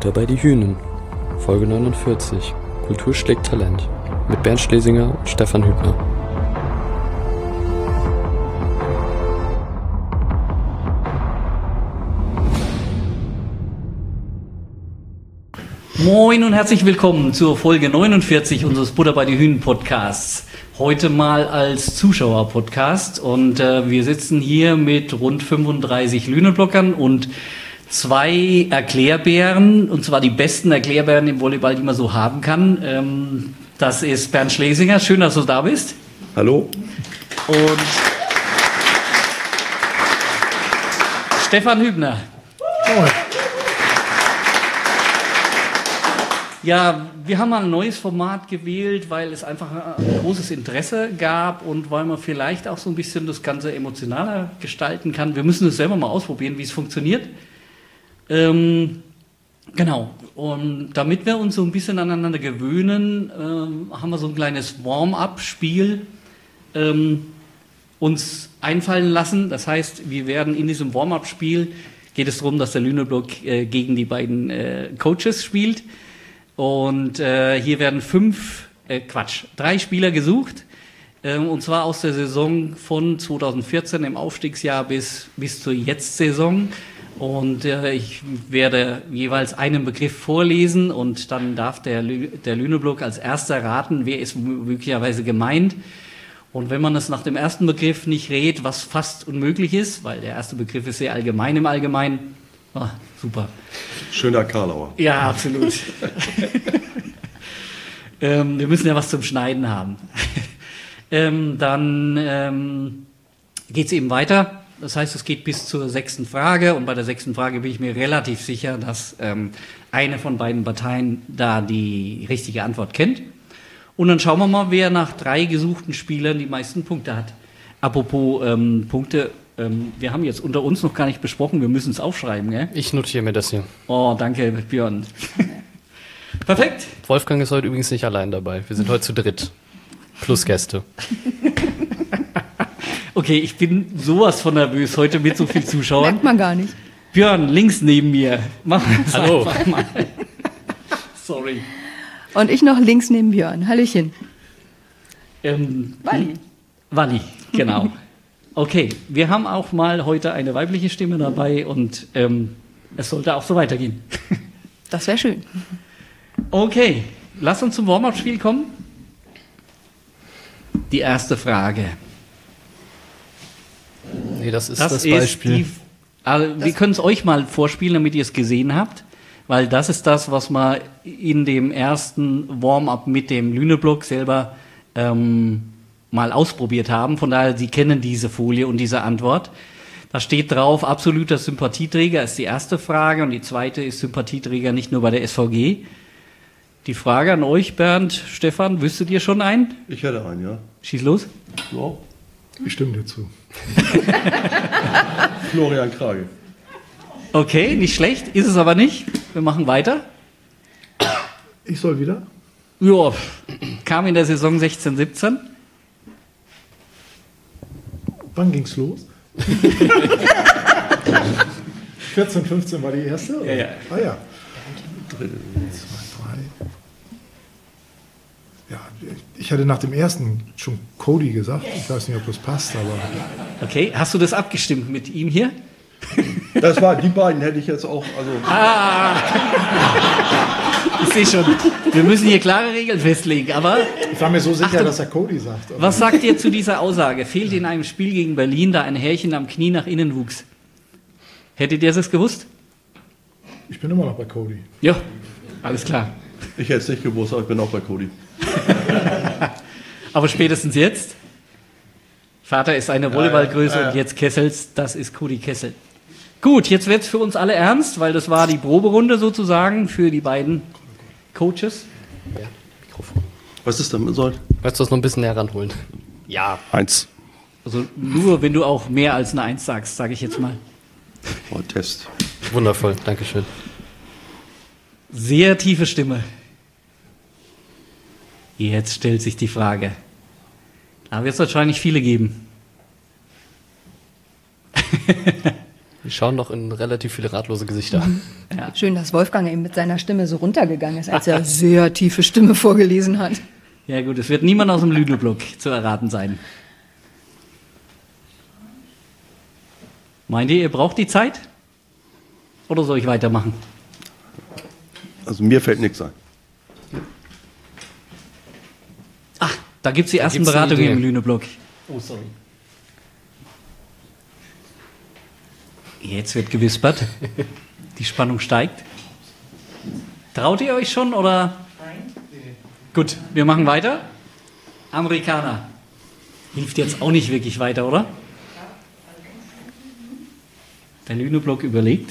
Butter bei die Hühnen. Folge 49. Kultur schlägt Talent. Mit Bernd Schlesinger und Stefan Hübner. Moin und herzlich willkommen zur Folge 49 unseres Butter bei die Hühnen Podcasts. Heute mal als Zuschauer-Podcast und wir sitzen hier mit rund 35 Lüneblockern und 2 Erklärbären, und zwar die besten Erklärbären im Volleyball, die man so haben kann. Das ist Bernd Schlesinger, schön, dass du da bist. Hallo. Und Stefan Hübner. Moin. Ja, wir haben mal ein neues Format gewählt, weil es einfach ein großes Interesse gab und weil man vielleicht auch so ein bisschen das Ganze emotionaler gestalten kann. Wir müssen es selber mal ausprobieren, wie es funktioniert. Genau. Und damit wir uns so ein bisschen aneinander gewöhnen, haben wir so ein kleines Warm-up-Spiel uns einfallen lassen. Das heißt, wir werden in diesem Warm-up-Spiel, geht es darum, dass der Lüneblock gegen die beiden Coaches spielt. Und hier werden 3 Spieler gesucht, und zwar aus der Saison von 2014 im Aufstiegsjahr bis zur Jetzt-Saison. Und ich werde jeweils einen Begriff vorlesen und dann darf der Lüneblock als erster raten, wer ist möglicherweise gemeint. Und wenn man es nach dem ersten Begriff nicht rät, was fast unmöglich ist, weil der erste Begriff ist sehr allgemein im Allgemeinen. Ah, super. Schöner Karlauer. Ja, absolut. Wir müssen ja was zum Schneiden haben. Dann geht es eben weiter. Das heißt, es geht bis zur 6. Frage. Und bei der 6. Frage bin ich mir relativ sicher, dass eine von beiden Parteien da die richtige Antwort kennt. Und dann schauen wir mal, wer nach 3 gesuchten Spielern die meisten Punkte hat. Apropos Punkte. Wir haben jetzt unter uns noch gar nicht besprochen, wir müssen es aufschreiben, gell? Ich notiere mir das hier. Oh, danke, Björn. Perfekt. Wolfgang ist heute übrigens nicht allein dabei. Wir sind heute zu dritt. Plus Gäste. Okay, ich bin sowas von nervös heute mit so vielen Zuschauern. Merkt man gar nicht. Björn, links neben mir. Mach es Hallo. einfach mal. Sorry. Und ich noch links neben Björn. Hallöchen. Walli, genau. Okay, wir haben auch mal heute eine weibliche Stimme dabei und es sollte auch so weitergehen. Das wäre schön. Okay, lass uns zum Warm-up-Spiel kommen. Die erste Frage. Nee, das ist das Beispiel. Wir können es euch mal vorspielen, damit ihr es gesehen habt, weil das ist das, was wir in dem ersten Warm-up mit dem Lüneblock selber mal ausprobiert haben. Von daher, Sie kennen diese Folie und diese Antwort. Da steht drauf, absoluter Sympathieträger ist die erste Frage und die zweite ist Sympathieträger nicht nur bei der SVG. Die Frage an euch, Bernd, Stefan, wüsstet ihr schon einen? Ich hätte einen, ja. Schieß los. Ja. Ich stimme dir zu. Florian Krage. Okay, nicht schlecht, ist es aber nicht. Wir machen weiter. Ich soll wieder? Ja, kam in der Saison 16, 17. Wann ging's los? 14, 15 war die erste? Oder? Ja. Ah ja. 3. 2, 3. Ja, ich hatte nach dem ersten schon Cody gesagt. Ich weiß nicht, ob das passt, aber... Okay, hast du das abgestimmt mit ihm hier? Das war, die beiden hätte ich jetzt auch, also... Ich sehe schon, wir müssen hier klare Regeln festlegen, aber... Ich war mir so sicher, Achtung. dass er Cody sagt. Aber Was sagt ihr zu dieser Aussage? Fehlt in einem Spiel gegen Berlin, da ein Härchen am Knie nach innen wuchs? Hättet ihr das gewusst? ich bin immer noch bei Cody. Ja, alles klar. Ich hätte es nicht gewusst, aber ich bin auch bei Cody. Aber spätestens jetzt, Vater ist eine Volleyballgröße und jetzt Kessels, das ist Cody Kessel. Gut, jetzt wird es für uns alle ernst, weil das war die Proberunde sozusagen für die beiden Coaches. Ja, Mikrofon. Was ist damit soll? Weißt du das noch ein bisschen näher ranholen? Ja. 1. Also nur, wenn du auch mehr als eine 1 sagst, sage ich jetzt mal. Oh, Test. Wundervoll, Dankeschön. Sehr tiefe Stimme. Jetzt stellt sich die Frage. Da wird es wahrscheinlich viele geben. Wir schauen noch in relativ viele ratlose Gesichter. Ja. Schön, dass Wolfgang eben mit seiner Stimme so runtergegangen ist, als er sehr tiefe Stimme vorgelesen hat. Ja gut, es wird niemand aus dem Lüneburg zu erraten sein. Meint ihr braucht die Zeit? Oder soll ich weitermachen? Also mir fällt nichts ein. Ach, da gibt es die ersten gibt's eine Beratungen Idee. im Lüneburg. Oh, sorry. Jetzt wird gewispert. Die Spannung steigt. Traut ihr euch schon oder? Nein. Gut, wir machen weiter. Amerikaner. Hilft jetzt auch nicht wirklich weiter, oder? Der Lüneburg überlegt.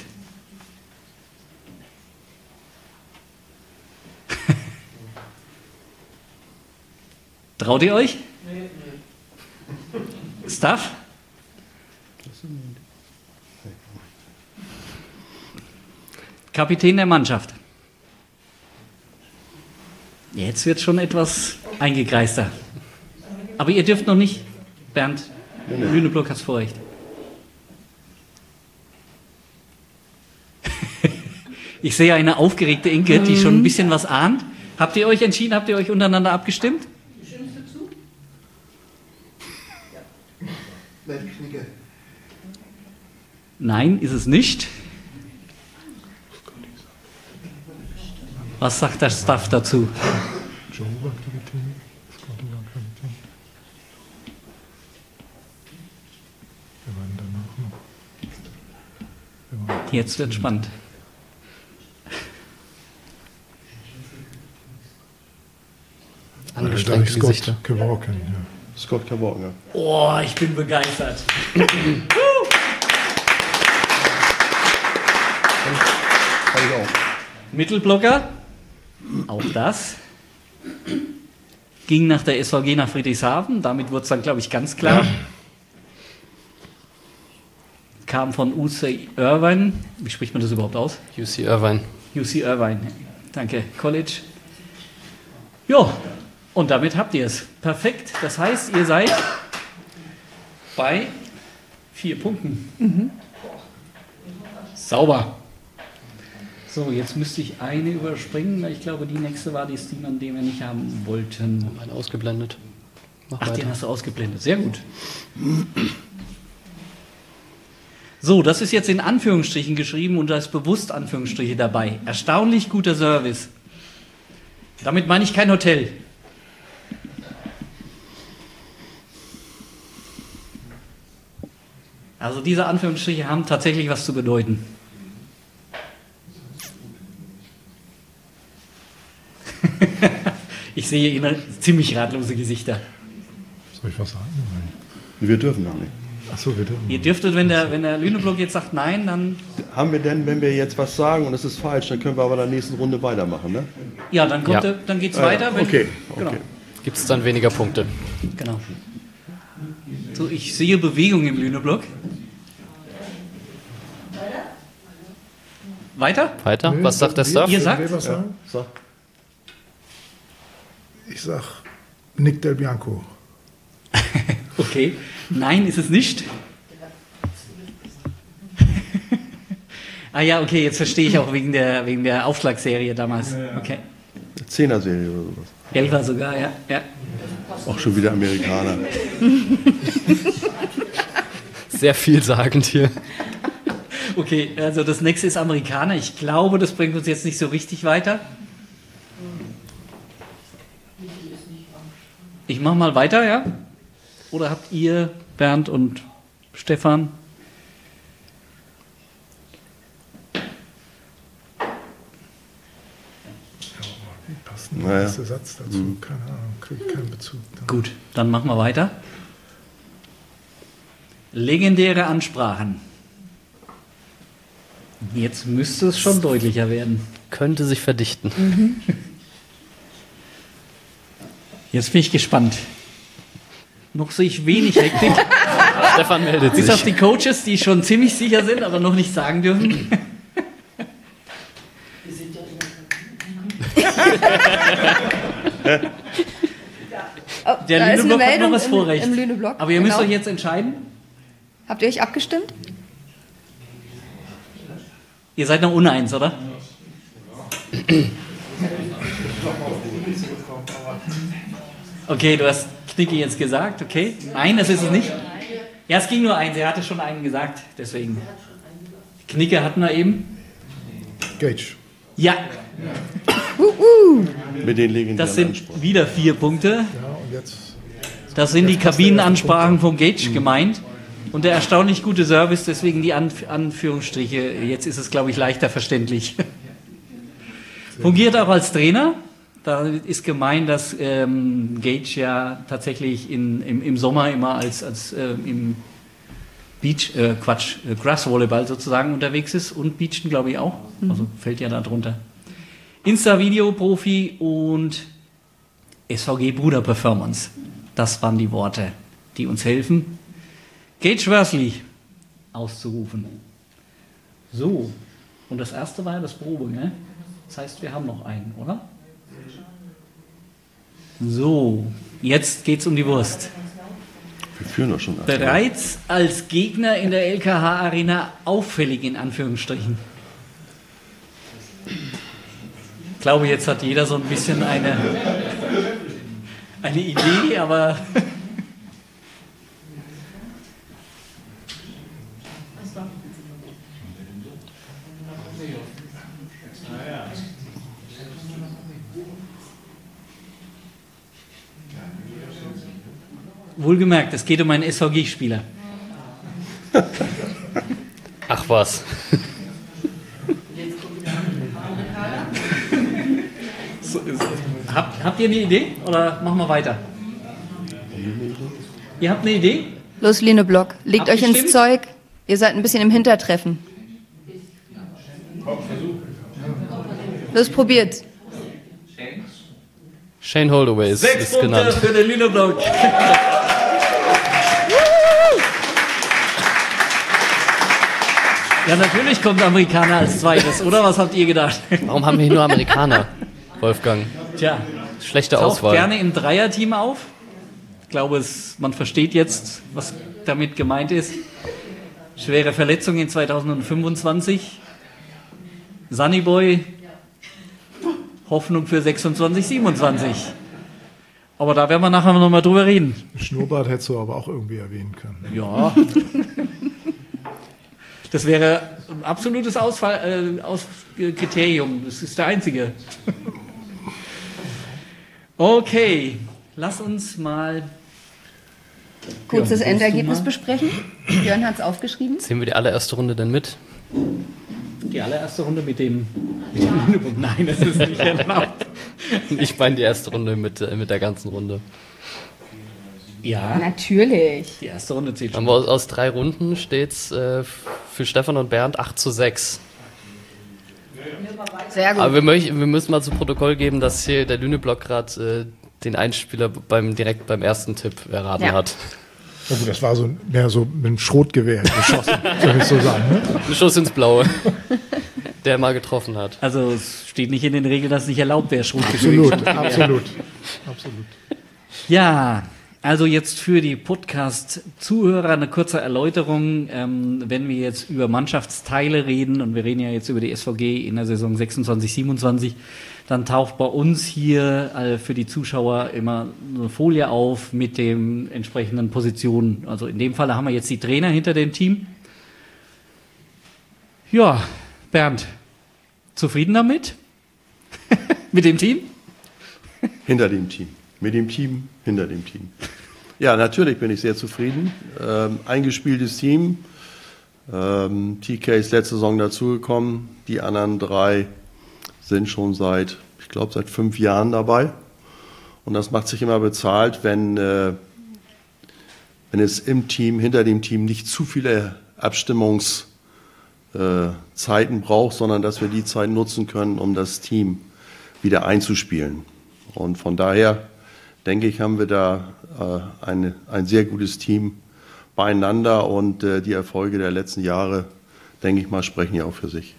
Traut ihr euch? Nee. Staff? Kapitän der Mannschaft. Jetzt wird schon etwas eingekreister. Aber ihr dürft noch nicht. Bernd, Lüneburg hat's Vorrecht. Ich sehe eine aufgeregte Inke, die schon ein bisschen was ahnt. Habt ihr euch entschieden? Habt ihr euch untereinander abgestimmt? Nein, ist es nicht. Was sagt der Staff dazu? Joe war Kapitän, Scott war Kapitän. Wir waren danach noch. Jetzt wird spannend. Angestrengte Gesichter. Scott Kevorkian, ja. Scott Kevorkian, ja. Oh, ich bin begeistert. Kann ich auch. Mittelblocker, auch das. Ging nach der SVG nach Friedrichshafen, damit wurde es dann, glaube ich, ganz klar. Kam von UC Irvine, wie spricht man das überhaupt aus? UC Irvine. UC Irvine, danke, College. Ja, und damit habt ihr es. Perfekt, das heißt, ihr seid bei 4 Punkten. Sauber. So, jetzt müsste ich eine überspringen, weil ich glaube, die nächste war die Steam, die wir nicht haben wollten. Einen ausgeblendet. Mach Ach, weiter. den hast du ausgeblendet. Sehr gut. So, das ist jetzt in Anführungsstrichen geschrieben und da ist bewusst Anführungsstriche dabei. Erstaunlich guter Service. Damit meine ich kein Hotel. Also diese Anführungsstriche haben tatsächlich was zu bedeuten. Ich sehe Ihnen ziemlich ratlose Gesichter. Soll ich was sagen? Nein. Wir dürfen noch nicht. Achso, wir dürfen. Ihr dürftet, wenn der Lüneburg jetzt sagt nein, dann... Haben wir denn, wenn wir jetzt was sagen und es ist falsch, dann können wir aber in der nächsten Runde weitermachen, ne? Ja, dann, kommt Ja. dann geht's weiter. Wenn, Okay, Genau. okay. Gibt es dann weniger Punkte? Genau. So, ich sehe Bewegung im Lüneburg. Weiter? Weiter? Nee, Was sagt der Staff? Ihr Soll sagt? ich was sagen? So. Ich sag Nick Del Bianco. Okay. Nein, ist es nicht. Ah ja, okay, jetzt verstehe ich auch wegen der Aufschlagserie damals. Okay. 10er-Serie oder sowas. 11er sogar, ja. Auch schon wieder Amerikaner. Sehr vielsagend hier. Okay, also das nächste ist Amerikaner. Ich glaube, das bringt uns jetzt nicht so richtig weiter. Ich mache mal weiter, ja? Oder habt ihr, Bernd und Stefan? Wie passt denn der Naja. erste Satz dazu? Keine Ahnung, kriege keinen Bezug. Gut, dann machen wir weiter. Legendäre Ansprachen. Jetzt müsste es schon deutlicher werden. Könnte sich verdichten. Jetzt bin ich gespannt. Noch sehe ich wenig Hektik. Stefan meldet Bis auf sich. die Coaches, die schon ziemlich sicher sind, aber noch nicht sagen dürfen. Oh, Der da ist eine Lüneburg hat noch Meldung was Vorrecht. im Lüneblock. Aber ihr müsst Genau. euch jetzt entscheiden. Habt ihr euch abgestimmt? Ihr seid noch uneins, oder? Okay, du hast Knicke jetzt gesagt, okay. Nein, das ist es nicht. Ja, es ging nur eins, er hatte schon einen gesagt, deswegen. Knicke hatten wir eben. Gage. Ja, Mit den legendären das sind Ansprüchen. wieder 4 Punkte. Ja, und jetzt Das sind die Kabinenansprachen von Gage gemeint. Und der erstaunlich gute Service, deswegen die Anführungsstriche. Jetzt ist es, glaube ich, leichter verständlich. Fungiert auch als Trainer. Da ist gemeint, dass Gage ja tatsächlich im Sommer immer als im Grassvolleyball sozusagen unterwegs ist und Beachen, glaube ich, auch. Also fällt ja da drunter. Insta-Video-Profi und SVG Bruder Performance. Das waren die Worte, die uns helfen, Gage Worsley auszurufen. So, und das erste war ja das Probe, ne? Das heißt, wir haben noch einen, oder? So, jetzt geht's um die Wurst. Wir führen doch schon. Bereits als Gegner in der LKH Arena auffällig in Anführungsstrichen. Ich glaube, jetzt hat jeder so ein bisschen eine Idee, aber wohlgemerkt, es geht um einen SVG-Spieler. Ach was. Habt ihr eine Idee oder machen wir weiter? Ihr habt eine Idee? Los, Lüneburg, legt euch ins Abgestimmt? Zeug. Ihr seid ein bisschen im Hintertreffen. Los, probiert. Shane Holdaway ist 6 Punkte genannt. für den Lüneburg. Ja, natürlich kommt Amerikaner als zweites, oder? Was habt ihr gedacht? Warum haben wir hier nur Amerikaner, Wolfgang? Tja, Schlechte taucht Auswahl. gerne im Dreierteam auf. Ich glaube, man versteht jetzt, was damit gemeint ist. Schwere Verletzung in 2025. Sunnyboy, Hoffnung für 26, 27. Aber da werden wir nachher nochmal drüber reden. Schnurrbart hättest du aber auch irgendwie erwähnen können. Ja. Das wäre ein absolutes Kriterium. Das ist der einzige. Okay, lass uns mal. Kurzes Ja, Endergebnis mal? besprechen. Björn hat es aufgeschrieben. Sehen wir die allererste Runde denn mit? Die allererste Runde mit dem Lüneburg. Nein, das ist nicht erlaubt. Ich meine die erste Runde mit der ganzen Runde. Ja, Natürlich. die erste Runde zählt schon. Aber aus 3 Runden steht es für Stefan und Bernd 8:6. Sehr gut. Aber wir müssen mal zu Protokoll geben, dass hier der Lüneblock gerade den Einspieler direkt beim ersten Tipp erraten Ja. hat. Oh, das war mehr so mit einem Schrotgewehr geschossen, soll ich so sagen. Ne? Ein Schuss ins Blaue, der mal getroffen hat. Also es steht nicht in den Regeln, dass es nicht erlaubt wäre, Schrotgewehr. Absolut. Ja, also jetzt für die Podcast-Zuhörer eine kurze Erläuterung. Wenn wir jetzt über Mannschaftsteile reden, und wir reden ja jetzt über die SVG in der Saison 26, 27, dann taucht bei uns hier für die Zuschauer immer eine Folie auf mit den entsprechenden Positionen. Also in dem Fall haben wir jetzt die Trainer hinter dem Team. Ja, Bernd, zufrieden damit? Mit dem Team? Hinter dem Team. Mit dem Team, hinter dem Team. Ja, natürlich bin ich sehr zufrieden. Eingespieltes Team. TK ist letzte Saison dazugekommen. Die anderen 3 sind schon seit 5 Jahren dabei. Und das macht sich immer bezahlt, wenn es im Team, hinter dem Team nicht zu viele Abstimmungszeiten braucht, sondern dass wir die Zeit nutzen können, um das Team wieder einzuspielen. Und von daher denke ich, haben wir da ein sehr gutes Team beieinander und die Erfolge der letzten Jahre, denke ich mal, sprechen ja auch für sich.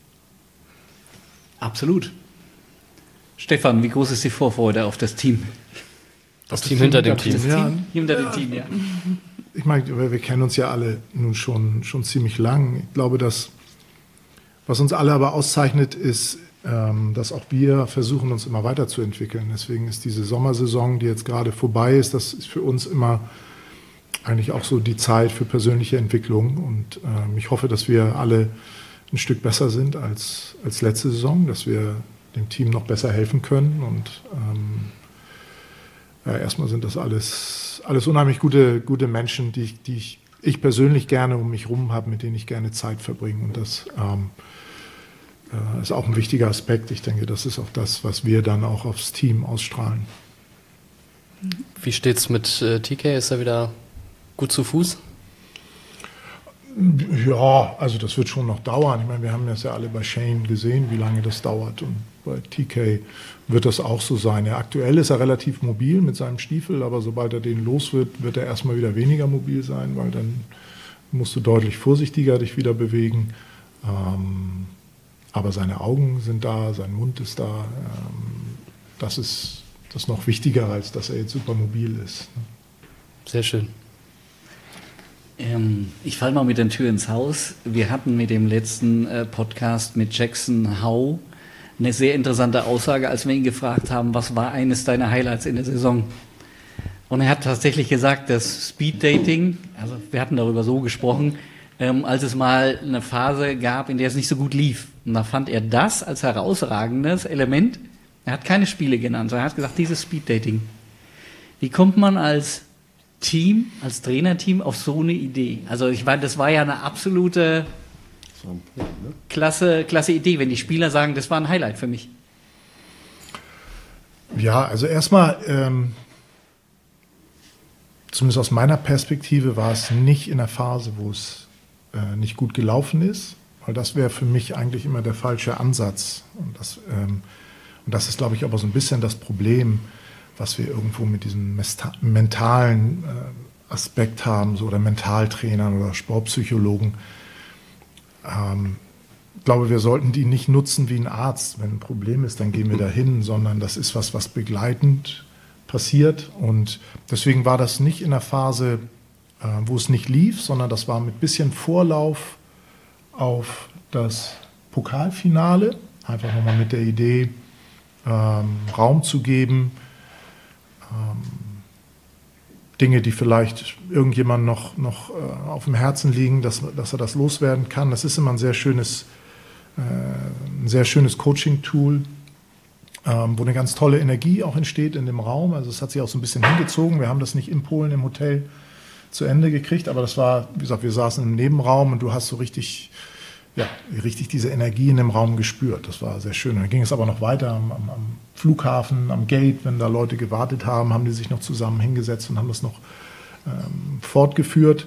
Absolut. Stefan, wie groß ist die Vorfreude auf das Team? Das Team hinter dem Team. Ja, Hinter dem Team, ja. ich meine, wir kennen uns ja alle nun schon ziemlich lang. Ich glaube, dass Was uns alle aber auszeichnet, ist, dass auch wir versuchen, uns immer weiterzuentwickeln. Deswegen ist diese Sommersaison, die jetzt gerade vorbei ist, das ist für uns immer eigentlich auch so die Zeit für persönliche Entwicklung. Und ich hoffe, dass wir alle ein Stück besser sind als letzte Saison, dass wir dem Team noch besser helfen können. Und erstmal sind das alles unheimlich gute Menschen, die ich persönlich gerne um mich herum habe, mit denen ich gerne Zeit verbringe. Und das ist auch ein wichtiger Aspekt. Ich denke, das ist auch das, was wir dann auch aufs Team ausstrahlen. Wie steht's mit TK? Ist er wieder gut zu Fuß? Ja, also das wird schon noch dauern. Ich meine, wir haben das ja alle bei Shane gesehen, wie lange das dauert. Und bei TK wird das auch so sein. Aktuell ist er relativ mobil mit seinem Stiefel, aber sobald er den los wird er erstmal wieder weniger mobil sein, weil dann musst du deutlich vorsichtiger dich wieder bewegen. Aber seine Augen sind da, sein Mund ist da. Das ist das noch wichtiger, als dass er jetzt super mobil ist. Sehr schön. Ich falle mal mit der Tür ins Haus. Wir hatten mit dem letzten Podcast mit Jackson Howe eine sehr interessante Aussage, als wir ihn gefragt haben, was war eines deiner Highlights in der Saison? Und er hat tatsächlich gesagt, das Speed-Dating, also wir hatten darüber so gesprochen, als es mal eine Phase gab, in der es nicht so gut lief. Und da fand er das als herausragendes Element. Er hat keine Spiele genannt, sondern er hat gesagt, dieses Speed-Dating. Wie kommt man als Team, als Trainerteam auf so eine Idee? Also das war ja eine absolute klasse Idee, wenn die Spieler sagen, das war ein Highlight für mich. Ja, also erstmal, zumindest aus meiner Perspektive, war es nicht in der Phase, wo es nicht gut gelaufen ist, weil das wäre für mich eigentlich immer der falsche Ansatz. Und das ist, glaube ich, aber so ein bisschen das Problem, was wir irgendwo mit diesem mentalen Aspekt haben, so, oder Mentaltrainern oder Sportpsychologen. Ich glaube, wir sollten die nicht nutzen wie ein Arzt. Wenn ein Problem ist, dann gehen wir dahin, sondern das ist was begleitend passiert. Und deswegen war das nicht in der Phase, wo es nicht lief, sondern das war mit bisschen Vorlauf auf das Pokalfinale. Einfach nochmal mit der Idee, Raum zu geben, Dinge, die vielleicht irgendjemand noch auf dem Herzen liegen, dass er das loswerden kann. Das ist immer ein sehr schönes Coaching-Tool, wo eine ganz tolle Energie auch entsteht in dem Raum. Also es hat sich auch so ein bisschen hingezogen. Wir haben das nicht in Polen im Hotel zu Ende gekriegt, aber das war, wie gesagt, wir saßen im Nebenraum und du hast so richtig diese Energie in dem Raum gespürt. Das war sehr schön. Dann ging es aber noch weiter am Flughafen, am Gate, wenn da Leute gewartet haben die sich noch zusammen hingesetzt und haben das noch fortgeführt.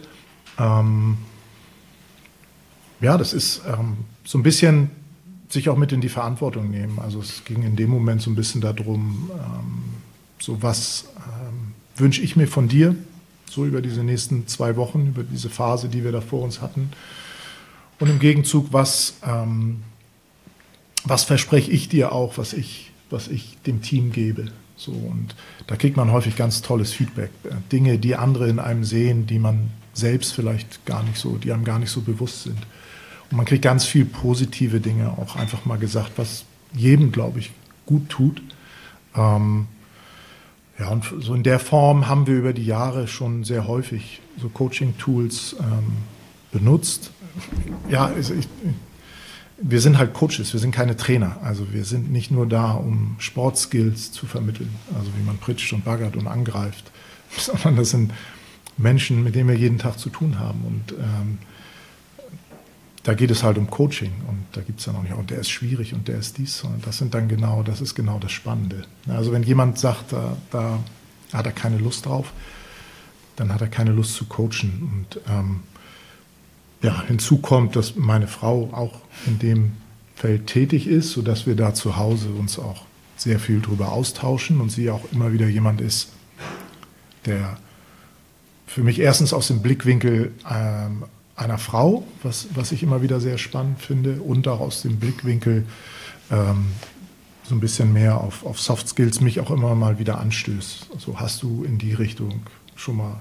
Das ist so ein bisschen sich auch mit in die Verantwortung nehmen. Also es ging in dem Moment so ein bisschen darum, so was wünsche ich mir von dir, so über diese nächsten 2 Wochen, über diese Phase, die wir da vor uns hatten. Und im Gegenzug, was verspreche ich dir auch, was ich dem Team gebe. So, und da kriegt man häufig ganz tolles Feedback. Dinge, die andere in einem sehen, die man selbst vielleicht die einem gar nicht so bewusst sind. Und man kriegt ganz viel positive Dinge auch einfach mal gesagt, was jedem, glaube ich, gut tut. Und so in der Form haben wir über die Jahre schon sehr häufig so Coaching-Tools benutzt. Ja, wir sind halt Coaches, wir sind keine Trainer. Also wir sind nicht nur da, um Sportskills zu vermitteln, also wie man pritscht und baggert und angreift, sondern das sind Menschen, mit denen wir jeden Tag zu tun haben. Und da geht es halt um Coaching und da gibt es dann auch nicht, und der ist schwierig und der ist dies, sondern das ist genau das Spannende. Also wenn jemand sagt, da hat er keine Lust drauf, dann hat er keine Lust zu coachen. Und hinzu kommt, dass meine Frau auch in dem Feld tätig ist, sodass wir da zu Hause uns auch sehr viel drüber austauschen und sie auch immer wieder jemand ist, der für mich erstens aus dem Blickwinkel einer Frau, was ich immer wieder sehr spannend finde, und auch aus dem Blickwinkel so ein bisschen mehr auf Soft Skills mich auch immer mal wieder anstößt. Also hast du in die Richtung schon mal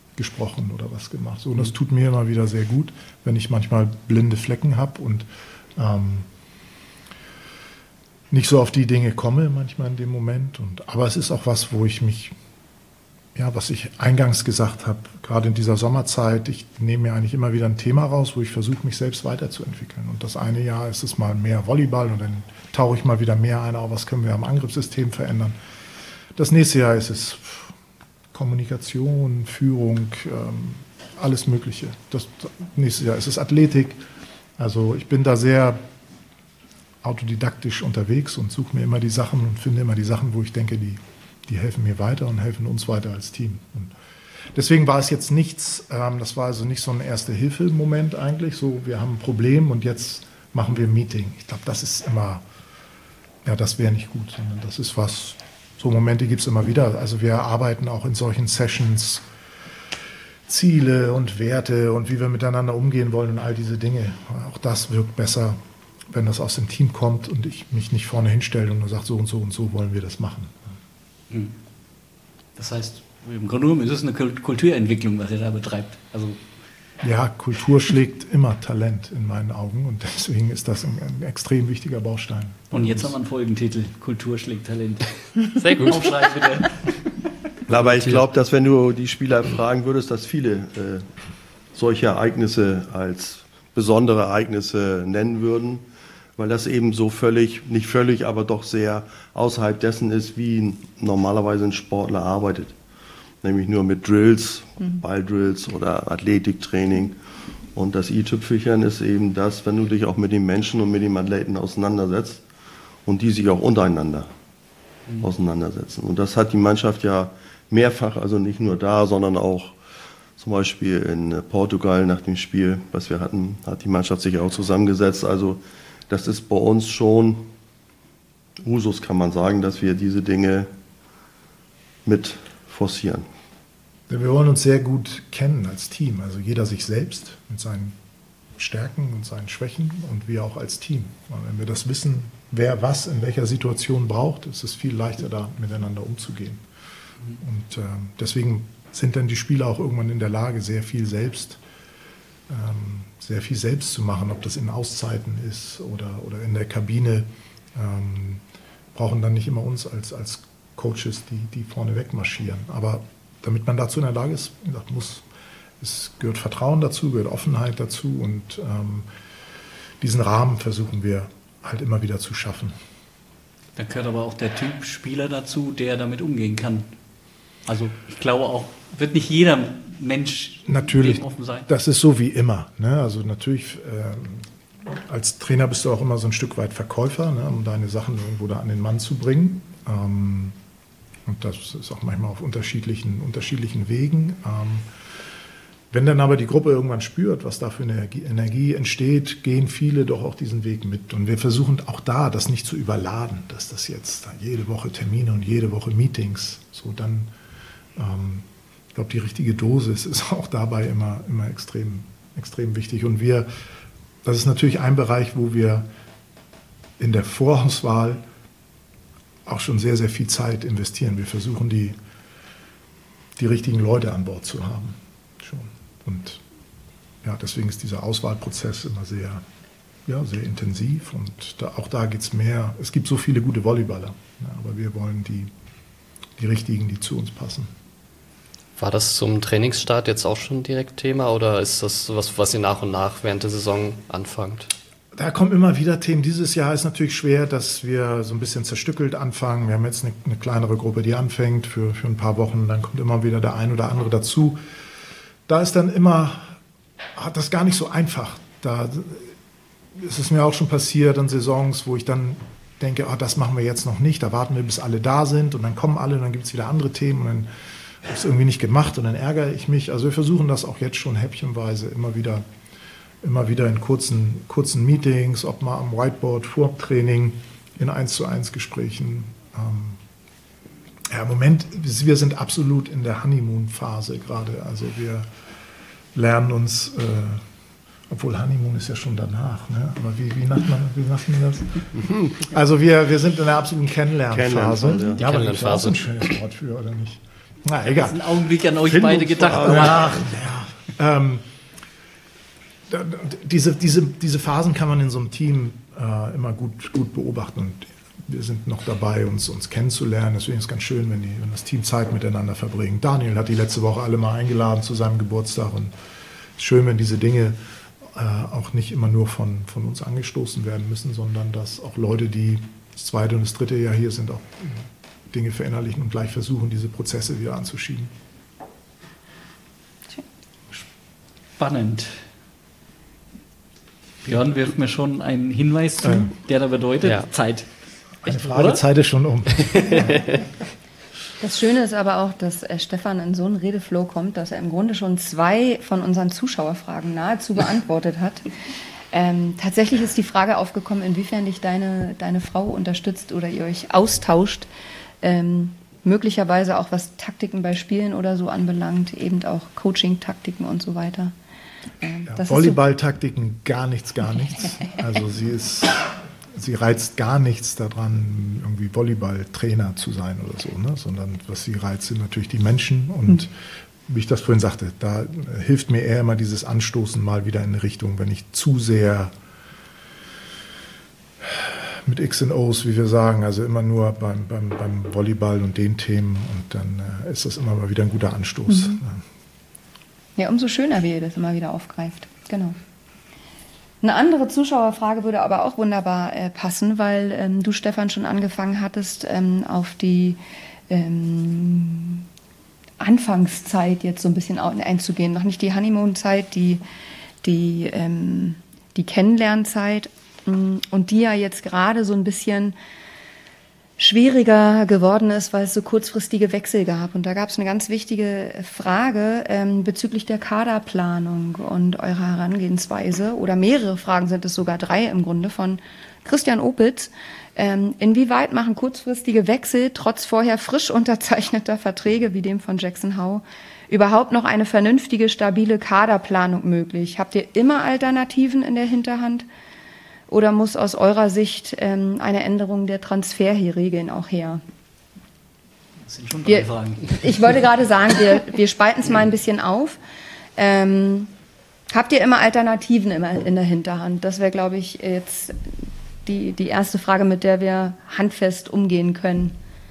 gesprochen oder was gemacht. So, und das tut mir immer wieder sehr gut, wenn ich manchmal blinde Flecken habe und nicht so auf die Dinge komme manchmal in dem Moment. Aber es ist auch was, wo ich mich, was ich eingangs gesagt habe, gerade in dieser Sommerzeit, ich nehme mir eigentlich immer wieder ein Thema raus, wo ich versuche, mich selbst weiterzuentwickeln. Und das eine Jahr ist es mal mehr Volleyball und dann tauche ich mal wieder mehr ein, auch was können wir am Angriffssystem verändern. Das nächste Jahr ist es Kommunikation, Führung, alles Mögliche. Das nächste Jahr ist es Athletik. Also ich bin da sehr autodidaktisch unterwegs und suche mir immer die Sachen und finde immer die Sachen, wo ich denke, die helfen mir weiter und helfen uns weiter als Team. Und deswegen war es jetzt nichts, das war also nicht so ein Erste-Hilfe-Moment eigentlich, so wir haben ein Problem und jetzt machen wir ein Meeting. Ich glaube, das ist immer, das wäre nicht gut, sondern das ist was, so Momente gibt es immer wieder. Also wir arbeiten auch in solchen Sessions Ziele und Werte und wie wir miteinander umgehen wollen und all diese Dinge. Auch das wirkt besser, wenn das aus dem Team kommt und ich mich nicht vorne hinstelle und nur sage, so und so wollen wir das machen. Das heißt, im Grunde genommen ist es eine Kulturentwicklung, was ihr da betreibt. Also ja, Kultur schlägt immer Talent in meinen Augen und deswegen ist das ein extrem wichtiger Baustein. Und jetzt haben wir einen Folgentitel, Kultur schlägt Talent. Sehr gut. Aufschreiben bitte. Aber ich glaube, dass wenn du die Spieler fragen würdest, dass viele solche Ereignisse als besondere Ereignisse nennen würden, weil das eben so nicht völlig, aber doch sehr außerhalb dessen ist, wie normalerweise ein Sportler arbeitet. Nämlich nur mit Drills, Balldrills oder Athletiktraining. Und das i-Tüpfelchen ist eben das, wenn du dich auch mit den Menschen und mit den Athleten auseinandersetzt und die sich auch untereinander auseinandersetzen. Und das hat die Mannschaft ja mehrfach, also nicht nur da, sondern auch zum Beispiel in Portugal nach dem Spiel, was wir hatten, hat die Mannschaft sich auch zusammengesetzt. Also das ist bei uns schon Usus, kann man sagen, dass wir diese Dinge mit forcieren. Wir wollen uns sehr gut kennen als Team, also jeder sich selbst mit seinen Stärken und seinen Schwächen und wir auch als Team. Und wenn wir das wissen, wer was in welcher Situation braucht, ist es viel leichter, da miteinander umzugehen. Und deswegen sind dann die Spieler auch irgendwann in der Lage, sehr viel selbst zu machen, ob das in Auszeiten ist oder in der Kabine. Brauchen dann nicht immer uns als Coaches, die vorne weg marschieren. Aber damit man dazu in der Lage ist, wie gesagt, es gehört Vertrauen dazu, gehört Offenheit dazu und diesen Rahmen versuchen wir halt immer wieder zu schaffen. Da gehört aber auch der Typ Spieler dazu, der damit umgehen kann. Also ich glaube auch, wird nicht jeder Mensch natürlich dem offen sein. Das ist so wie immer. Ne? Also natürlich, als Trainer bist du auch immer so ein Stück weit Verkäufer, ne? Um deine Sachen irgendwo da an den Mann zu bringen. Und das ist auch manchmal auf unterschiedlichen Wegen. Wenn dann aber die Gruppe irgendwann spürt, was da für eine Energie entsteht, gehen viele doch auch diesen Weg mit. Und wir versuchen auch da, das nicht zu überladen, dass das jetzt jede Woche Termine und jede Woche Meetings, so dann, ich glaube, die richtige Dosis ist auch dabei immer extrem, extrem wichtig. Und das ist natürlich ein Bereich, wo wir in der Vorauswahl auch schon sehr, sehr viel Zeit investieren. Wir versuchen, die richtigen Leute an Bord zu haben. Schon. Und ja, deswegen ist dieser Auswahlprozess immer sehr intensiv. Und auch da geht es mehr. Es gibt so viele gute Volleyballer, ja, aber wir wollen die richtigen, die zu uns passen. War das zum Trainingsstart jetzt auch schon direkt Thema oder ist das was ihr nach und nach während der Saison anfangt? Da kommen immer wieder Themen. Dieses Jahr ist natürlich schwer, dass wir so ein bisschen zerstückelt anfangen. Wir haben jetzt eine kleinere Gruppe, die anfängt für ein paar Wochen. Dann kommt immer wieder der ein oder andere dazu. Da ist dann hat das gar nicht so einfach. Da ist es mir auch schon passiert an Saisons, wo ich dann denke, das machen wir jetzt noch nicht. Da warten wir, bis alle da sind und dann kommen alle und dann gibt es wieder andere Themen und dann habe ich es irgendwie nicht gemacht und dann ärgere ich mich. Also wir versuchen das auch jetzt schon häppchenweise immer wieder in kurzen Meetings, ob mal am Whiteboard, Vortraining, in 1:1 Gesprächen. Im Moment, wir sind absolut in der Honeymoon-Phase gerade. Also wir lernen uns, obwohl Honeymoon ist ja schon danach, ne? Aber wie nennt man das? Also wir sind in der absoluten Kennenlernphase. Ja, aber das ist auch ein schönes Wort für, oder nicht? Na, egal. Das ist ein Augenblick an euch beide gedacht. diese Phasen kann man in so einem Team immer gut beobachten. Und wir sind noch dabei, uns kennenzulernen. Deswegen ist es ganz schön, wenn das Team Zeit miteinander verbringt. Daniel hat die letzte Woche alle mal eingeladen zu seinem Geburtstag. Und es ist schön, wenn diese Dinge auch nicht immer nur von uns angestoßen werden müssen, sondern dass auch Leute, die das zweite und das dritte Jahr hier sind, auch Dinge verinnerlichen und gleich versuchen, diese Prozesse wieder anzuschieben. Spannend. Björn wirft mir schon einen Hinweis zu, der da bedeutet Zeit. Eine Fragezeit ist schon um. Das Schöne ist aber auch, dass Stefan in so einen Redeflow kommt, dass er im Grunde schon 2 von unseren Zuschauerfragen nahezu beantwortet hat. Tatsächlich ist die Frage aufgekommen, inwiefern dich deine Frau unterstützt oder ihr euch austauscht, möglicherweise auch was Taktiken bei Spielen oder so anbelangt, eben auch Coaching-Taktiken und so weiter. Volleyball-Taktiken gar nichts. Also sie reizt gar nichts daran, irgendwie Volleyball-Trainer zu sein oder so, ne? Sondern was sie reizt, sind natürlich die Menschen. Und wie ich das vorhin sagte, da hilft mir eher immer dieses Anstoßen mal wieder in eine Richtung, wenn ich zu sehr mit X und O's, wie wir sagen, also immer nur beim Volleyball und den Themen. Und dann ist das immer mal wieder ein guter Anstoß. Ja, umso schöner, wie ihr das immer wieder aufgreift. Genau. Eine andere Zuschauerfrage würde aber auch wunderbar passen, weil du, Stefan, schon angefangen hattest, auf die Anfangszeit jetzt so ein bisschen einzugehen. Noch nicht die Honeymoon-Zeit, die Kennenlernzeit und die ja jetzt gerade so ein bisschen schwieriger geworden ist, weil es so kurzfristige Wechsel gab. Und da gab es eine ganz wichtige Frage bezüglich der Kaderplanung und eurer Herangehensweise. Oder mehrere Fragen sind es, sogar 3 im Grunde, von Christian Opitz. Inwieweit machen kurzfristige Wechsel trotz vorher frisch unterzeichneter Verträge wie dem von Jackson Howe überhaupt noch eine vernünftige, stabile Kaderplanung möglich? Habt ihr immer Alternativen in der Hinterhand? Oder muss aus eurer Sicht eine Änderung der Transferregeln auch her? Das sind schon 3 Fragen. Ich wollte gerade sagen, wir spalten es mal ein bisschen auf. Habt ihr immer Alternativen in der Hinterhand? Das wäre, glaube ich, jetzt die erste Frage, mit der wir handfest umgehen können.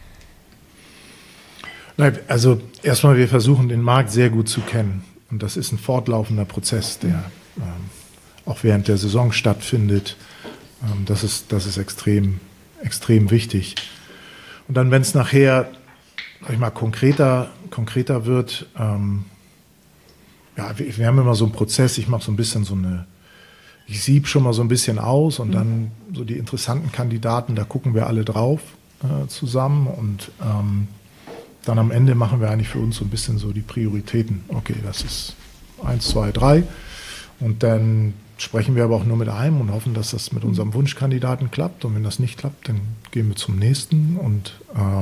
Also erstmal, wir versuchen den Markt sehr gut zu kennen. Und das ist ein fortlaufender Prozess, der auch während der Saison stattfindet. Das ist extrem wichtig. Und dann, wenn es nachher, sag ich mal, konkreter wird, wir haben immer so einen Prozess, ich mache so ein bisschen ich sieb schon mal so ein bisschen aus und dann so die interessanten Kandidaten, da gucken wir alle drauf zusammen und dann am Ende machen wir eigentlich für uns so ein bisschen so die Prioritäten. Okay, das ist 1, 2, 3 und dann sprechen wir aber auch nur mit einem und hoffen, dass das mit unserem Wunschkandidaten klappt. Und wenn das nicht klappt, dann gehen wir zum nächsten. Und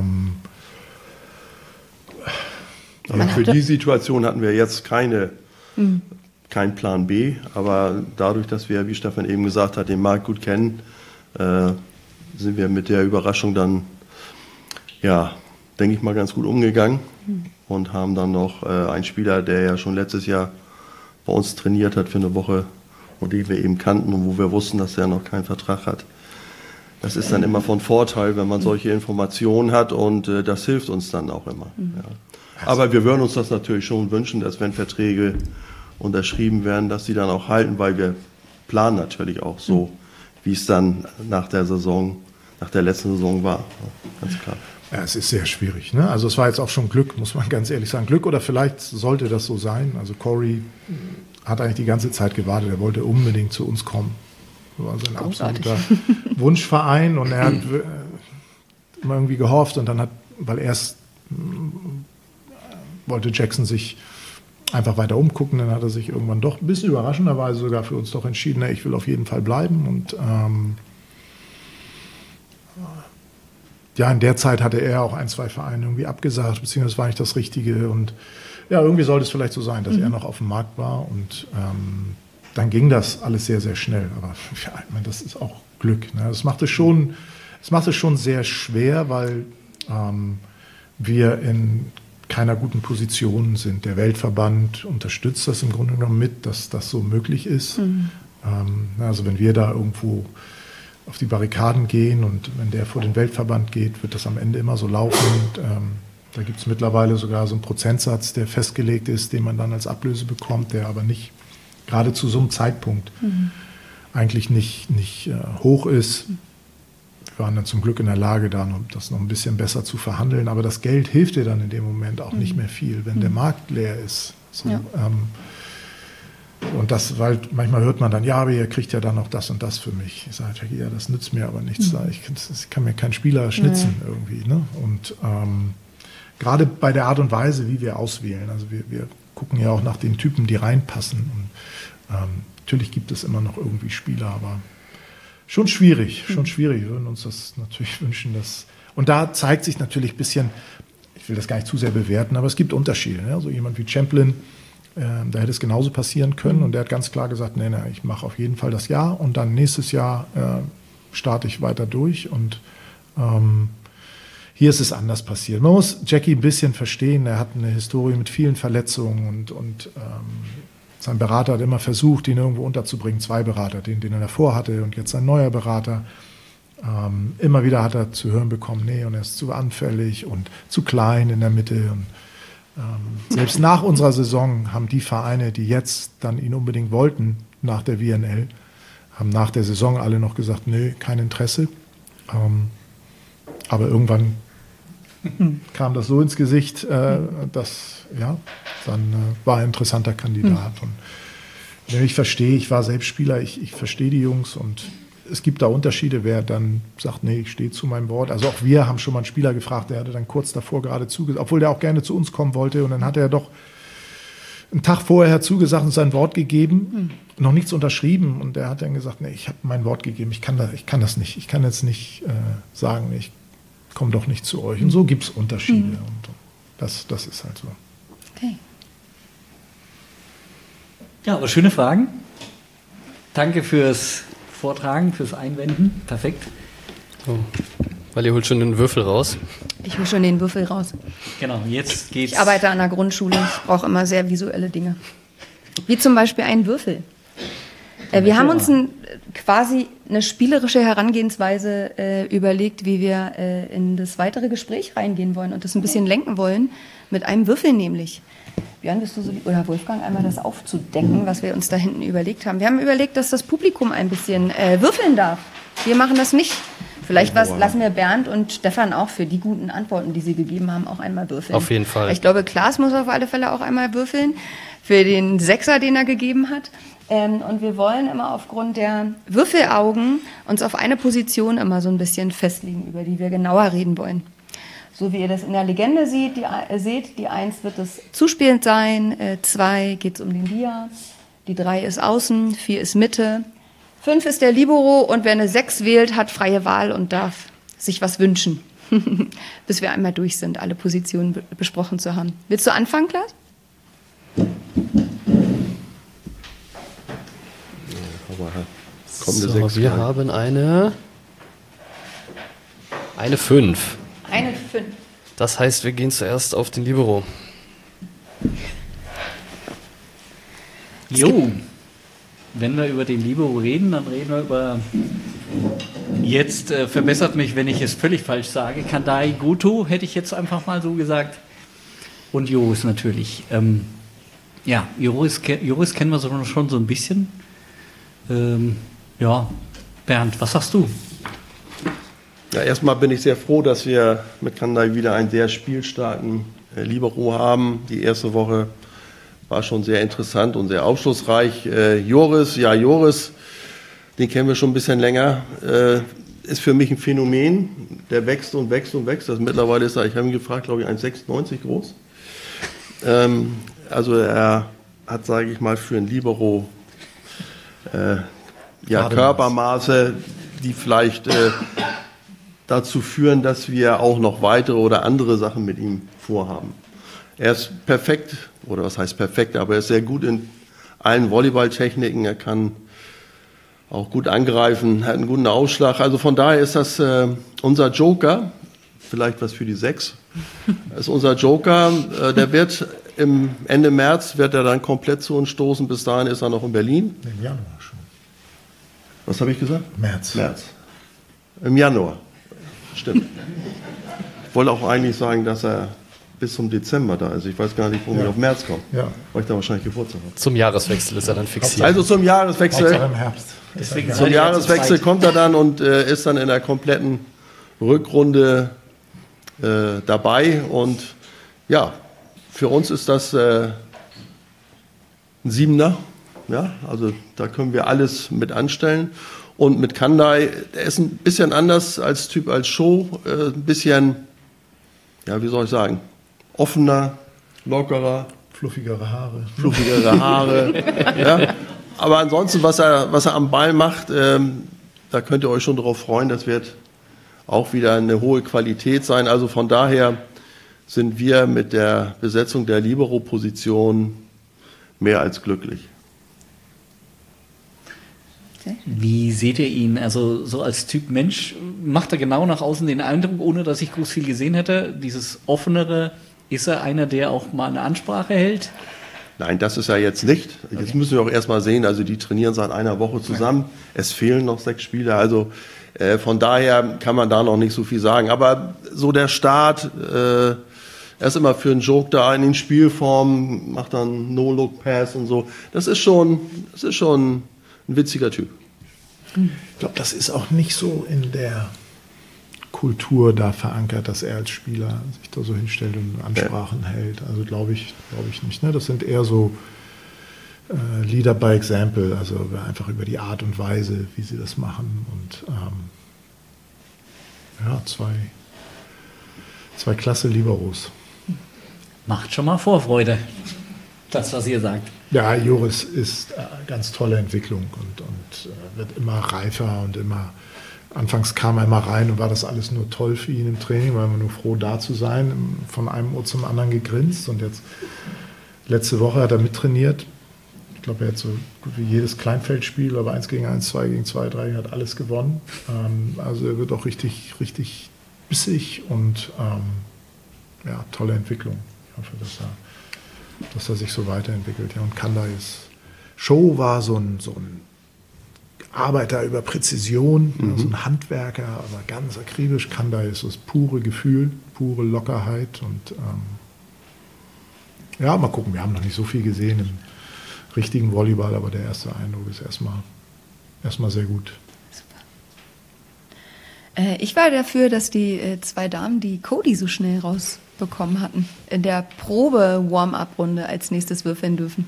für die Situation hatten wir jetzt keinen Plan B. Aber dadurch, dass wir, wie Stefan eben gesagt hat, den Markt gut kennen, sind wir mit der Überraschung dann, denke ich mal, ganz gut umgegangen. Und haben dann noch einen Spieler, der ja schon letztes Jahr bei uns trainiert hat für eine Woche, und die wir eben kannten und wo wir wussten, dass er noch keinen Vertrag hat. Das ist dann immer von Vorteil, wenn man solche Informationen hat und das hilft uns dann auch immer. Ja. Aber wir würden uns das natürlich schon wünschen, dass wenn Verträge unterschrieben werden, dass sie dann auch halten, weil wir planen natürlich auch so, wie es dann nach der letzten Saison war. Ganz klar. Ja, es ist sehr schwierig. Ne? Also es war jetzt auch schon Glück, muss man ganz ehrlich sagen. Glück, oder vielleicht sollte das so sein. Also Corey hat eigentlich die ganze Zeit gewartet. Er wollte unbedingt zu uns kommen. Das war sein absoluter Wunschverein. Und er hat immer irgendwie gehofft. Und dann weil erst wollte Jackson sich einfach weiter umgucken. Dann hat er sich irgendwann doch ein bisschen überraschenderweise sogar für uns doch entschieden, ich will auf jeden Fall bleiben. Und in der Zeit hatte er auch 1, 2 Vereine irgendwie abgesagt, beziehungsweise das war nicht das Richtige. Und irgendwie sollte es vielleicht so sein, dass er noch auf dem Markt war. Und dann ging das alles sehr, sehr schnell. Aber ich meine, das ist auch Glück. Ne? Das macht es schon sehr schwer, weil wir in keiner guten Position sind. Der Weltverband unterstützt das im Grunde genommen mit, dass das so möglich ist. Also wenn wir da irgendwo auf die Barrikaden gehen und wenn der vor den Weltverband geht, wird das am Ende immer so laufen. Und, da gibt es mittlerweile sogar so einen Prozentsatz, der festgelegt ist, den man dann als Ablöse bekommt, der aber nicht, gerade zu so einem Zeitpunkt, eigentlich nicht hoch ist. Wir waren dann zum Glück in der Lage, das noch ein bisschen besser zu verhandeln, aber das Geld hilft dir dann in dem Moment auch nicht mehr viel, wenn der Markt leer ist. So, Ja. Und das, weil manchmal hört man dann, ja, aber ihr kriegt ja dann noch das und das für mich. Ich sage, ja, das nützt mir aber nichts. Ich kann mir keinen Spieler schnitzen irgendwie. Ne? Und gerade bei der Art und Weise, wie wir auswählen, also wir gucken ja auch nach den Typen, die reinpassen. Und natürlich gibt es immer noch irgendwie Spieler, aber schon schwierig. Wir würden uns das natürlich wünschen, dass. Und da zeigt sich natürlich ein bisschen, ich will das gar nicht zu sehr bewerten, aber es gibt Unterschiede. Ne? Also jemand wie Champlin, da hätte es genauso passieren können und der hat ganz klar gesagt, nee, ich mache auf jeden Fall das Jahr und dann nächstes Jahr starte ich weiter durch und hier ist es anders passiert. Man muss Jackie ein bisschen verstehen, er hat eine Historie mit vielen Verletzungen und sein Berater hat immer versucht, ihn irgendwo unterzubringen, 2 Berater, den er davor hatte und jetzt ein neuer Berater. Immer wieder hat er zu hören bekommen, nee, und er ist zu anfällig und zu klein in der Mitte und selbst nach unserer Saison haben die Vereine, die jetzt dann ihn unbedingt wollten, nach der WNL, haben nach der Saison alle noch gesagt, nö, kein Interesse. Aber irgendwann kam das so ins Gesicht, dass, ja, dann war er ein interessanter Kandidat. Und wenn ich verstehe, ich war selbst Spieler, ich verstehe die Jungs und es gibt da Unterschiede, wer dann sagt, nee, ich stehe zu meinem Wort. Also auch wir haben schon mal einen Spieler gefragt, der hatte dann kurz davor gerade zugesagt, obwohl der auch gerne zu uns kommen wollte. Und dann hat er doch einen Tag vorher zugesagt und sein Wort gegeben, noch nichts unterschrieben. Und der hat dann gesagt, nee, ich habe mein Wort gegeben, ich kann das nicht. Ich kann jetzt nicht sagen, ich komme doch nicht zu euch. Und so gibt es Unterschiede. Und das ist halt so. Okay. Ja, aber schöne Fragen. Danke fürs Vortragen, fürs Einwenden. Perfekt. So. Weil ihr holt schon den Würfel raus. Ich hole schon den Würfel raus. Genau, jetzt geht's. Ich arbeite an der Grundschule, ich brauche immer sehr visuelle Dinge. Wie zum Beispiel einen Würfel. Wir haben uns quasi eine spielerische Herangehensweise überlegt, wie wir in das weitere Gespräch reingehen wollen und das ein bisschen lenken wollen, mit einem Würfel nämlich. Björn, bist du so lieb, oder Wolfgang, einmal das aufzudecken, was wir uns da hinten überlegt haben. Wir haben überlegt, dass das Publikum ein bisschen würfeln darf. Wir machen das nicht. Vielleicht lassen wir Bernd und Stefan auch für die guten Antworten, die sie gegeben haben, auch einmal würfeln. Auf jeden Fall. Ich glaube, Klaas muss auf alle Fälle auch einmal würfeln für den Sechser, den er gegeben hat. Und wir wollen immer aufgrund der Würfelaugen uns auf eine Position immer so ein bisschen festlegen, über die wir genauer reden wollen. So wie ihr das in der Legende seht, die 1 wird das zuspielend sein, 2 geht es um den Dia, die 3 ist außen, 4 ist Mitte, 5 ist der Libero und wer eine 6 wählt, hat freie Wahl und darf sich was wünschen, bis wir einmal durch sind, alle Positionen besprochen zu haben. Willst du anfangen, Klaas? So, wir haben eine 5. Eine 5. Das heißt, wir gehen zuerst auf den Libero. Jo, wenn wir über den Libero reden, dann reden wir über, jetzt verbessert mich, wenn ich es völlig falsch sage, Kandai Goto, hätte ich jetzt einfach mal so gesagt. Und Joris natürlich. Ja, Joris kennen wir schon so ein bisschen. Ja, Bernd, was sagst du? Ja, erstmal bin ich sehr froh, dass wir mit Kandai wieder einen sehr spielstarken Libero haben. Die erste Woche war schon sehr interessant und sehr aufschlussreich. Joris, den kennen wir schon ein bisschen länger, ist für mich ein Phänomen. Der wächst und wächst und wächst. Also mittlerweile ist er, ich habe ihn gefragt, glaube ich, 1,96 groß. Also er hat, sage ich mal, für ein Libero Körpermaße, die vielleicht dazu führen, dass wir auch noch weitere oder andere Sachen mit ihm vorhaben. Er ist perfekt, oder was heißt perfekt, aber er ist sehr gut in allen Volleyballtechniken. Er kann auch gut angreifen, hat einen guten Ausschlag. Also von daher ist das unser Joker vielleicht was für die 6. Das ist unser Joker. Der wird Ende März wird er dann komplett zu uns stoßen. Bis dahin ist er noch in Berlin. Im Januar schon. Was habe ich gesagt? März. Im Januar. Stimmt. Ich wollte auch eigentlich sagen, dass er bis zum Dezember da ist. Ich weiß gar nicht, warum wir auf März kommen. Ja. Weil ich da wahrscheinlich Geburtstag habe. Zum Jahreswechsel ist er dann fixiert. Also zum Jahreswechsel. Hauptsache im Herbst. Deswegen Zum Jahreswechsel kommt er dann und ist dann in der kompletten Rückrunde dabei. Und ja, für uns ist das ein 7er. Ja, also da können wir alles mit anstellen. Und mit Kandai, der ist ein bisschen anders als Typ als Show. Ein bisschen, ja, wie soll ich sagen, offener, lockerer. Fluffigere Haare. Ja. Aber ansonsten, was er am Ball macht, da könnt ihr euch schon darauf freuen, das wird auch wieder eine hohe Qualität sein. Also von daher sind wir mit der Besetzung der Libero-Position mehr als glücklich. Wie seht ihr ihn? Also so als Typ Mensch macht er genau nach außen den Eindruck, ohne dass ich groß viel gesehen hätte, dieses offenere, ist er einer, der auch mal eine Ansprache hält? Nein, das ist er jetzt nicht. Jetzt müssen wir auch erstmal sehen, also die trainieren seit einer Woche zusammen. Es fehlen noch 6 Spieler, also von daher kann man da noch nicht so viel sagen. Aber so der Start, er ist immer für einen Joke da in den Spielformen, macht dann No-Look-Pass und so. Das ist schon ein witziger Typ. Ich glaube, das ist auch nicht so in der Kultur da verankert, dass er als Spieler sich da so hinstellt und Ansprachen hält. Also glaube ich nicht. Ne? Das sind eher so Leader by Example, also einfach über die Art und Weise, wie sie das machen. Und zwei klasse Liberos. Macht schon mal Vorfreude, das, was ihr sagt. Ja, Joris ist ganz tolle Entwicklung und wird immer reifer und immer. Anfangs kam er immer rein und war das alles nur toll für ihn im Training, war immer nur froh, da zu sein, von einem Uhr zum anderen gegrinst. Und jetzt, letzte Woche hat er mittrainiert. Ich glaube, er hat so gut wie jedes Kleinfeldspiel, aber 1 gegen 1, 2 gegen 2, 3, hat alles gewonnen. Also er wird auch richtig, richtig bissig und tolle Entwicklung. Ich hoffe, dass er sich so weiterentwickelt. Ja, und Kandai Show war so ein Arbeiter über Präzision, so ein Handwerker, aber ganz akribisch. Kandai ist das pure Gefühl, pure Lockerheit und mal gucken, wir haben noch nicht so viel gesehen im richtigen Volleyball, aber der erste Eindruck ist erstmal sehr gut. Super. Ich war dafür, dass die 2 Damen die Cody so schnell rausbekommen hatten, in der Probe-Warm-Up-Runde als nächstes würfeln dürfen.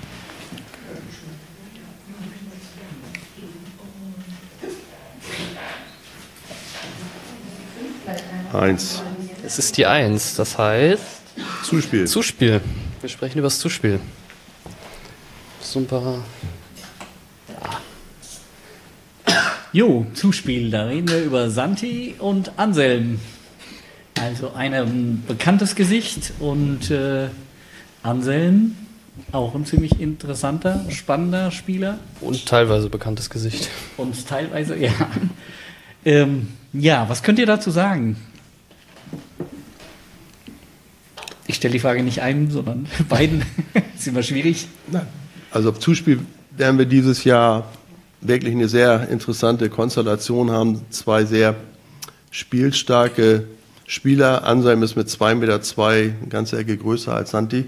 1. Es ist die 1, das heißt Zuspiel. Wir sprechen über das Zuspiel. Super. Jo, Zuspiel, da reden wir über Santi und Anselm. Also ein bekanntes Gesicht und Anselm, auch ein ziemlich interessanter, spannender Spieler. Und teilweise bekanntes Gesicht. Und teilweise, ja. Was könnt ihr dazu sagen? Ich stelle die Frage nicht einem, sondern beiden. Ist immer schwierig. Also auf Zuspiel werden wir dieses Jahr wirklich eine sehr interessante Konstellation haben. 2 sehr spielstarke Spieler. Anselm ist mit 2,2 Meter eine ganze Ecke größer als Santi.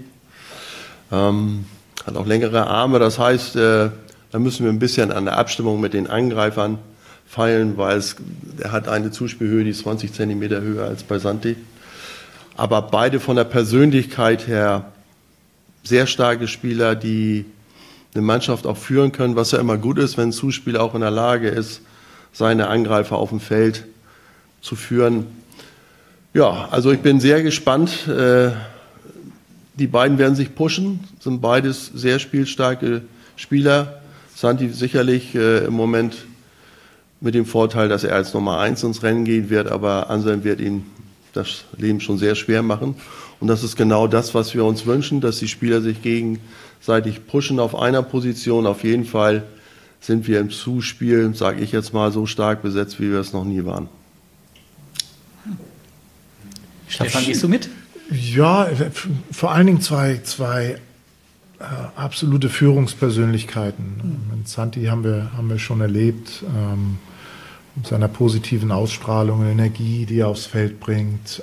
Hat auch längere Arme. Das heißt, da müssen wir ein bisschen an der Abstimmung mit den Angreifern feilen, weil er hat eine Zuspielhöhe, die ist 20 Zentimeter höher als bei Santi. Aber beide von der Persönlichkeit her sehr starke Spieler, die eine Mannschaft auch führen können, was ja immer gut ist, wenn ein Zuspieler auch in der Lage ist, seine Angreifer auf dem Feld zu führen. Ja, also ich bin sehr gespannt. Die beiden werden sich pushen, sind beides sehr spielstarke Spieler. Santi sicherlich im Moment mit dem Vorteil, dass er als Nummer 1 ins Rennen gehen wird, aber Anselm wird ihn das Leben schon sehr schwer machen. Und das ist genau das, was wir uns wünschen, dass die Spieler sich gegenseitig pushen auf einer Position. Auf jeden Fall sind wir im Zuspiel, sage ich jetzt mal, so stark besetzt, wie wir es noch nie waren. Stefan, gehst du mit? Ja, vor allen Dingen zwei absolute Führungspersönlichkeiten. Mit Santi haben wir schon erlebt, mit seiner positiven Ausstrahlung, Energie, die er aufs Feld bringt.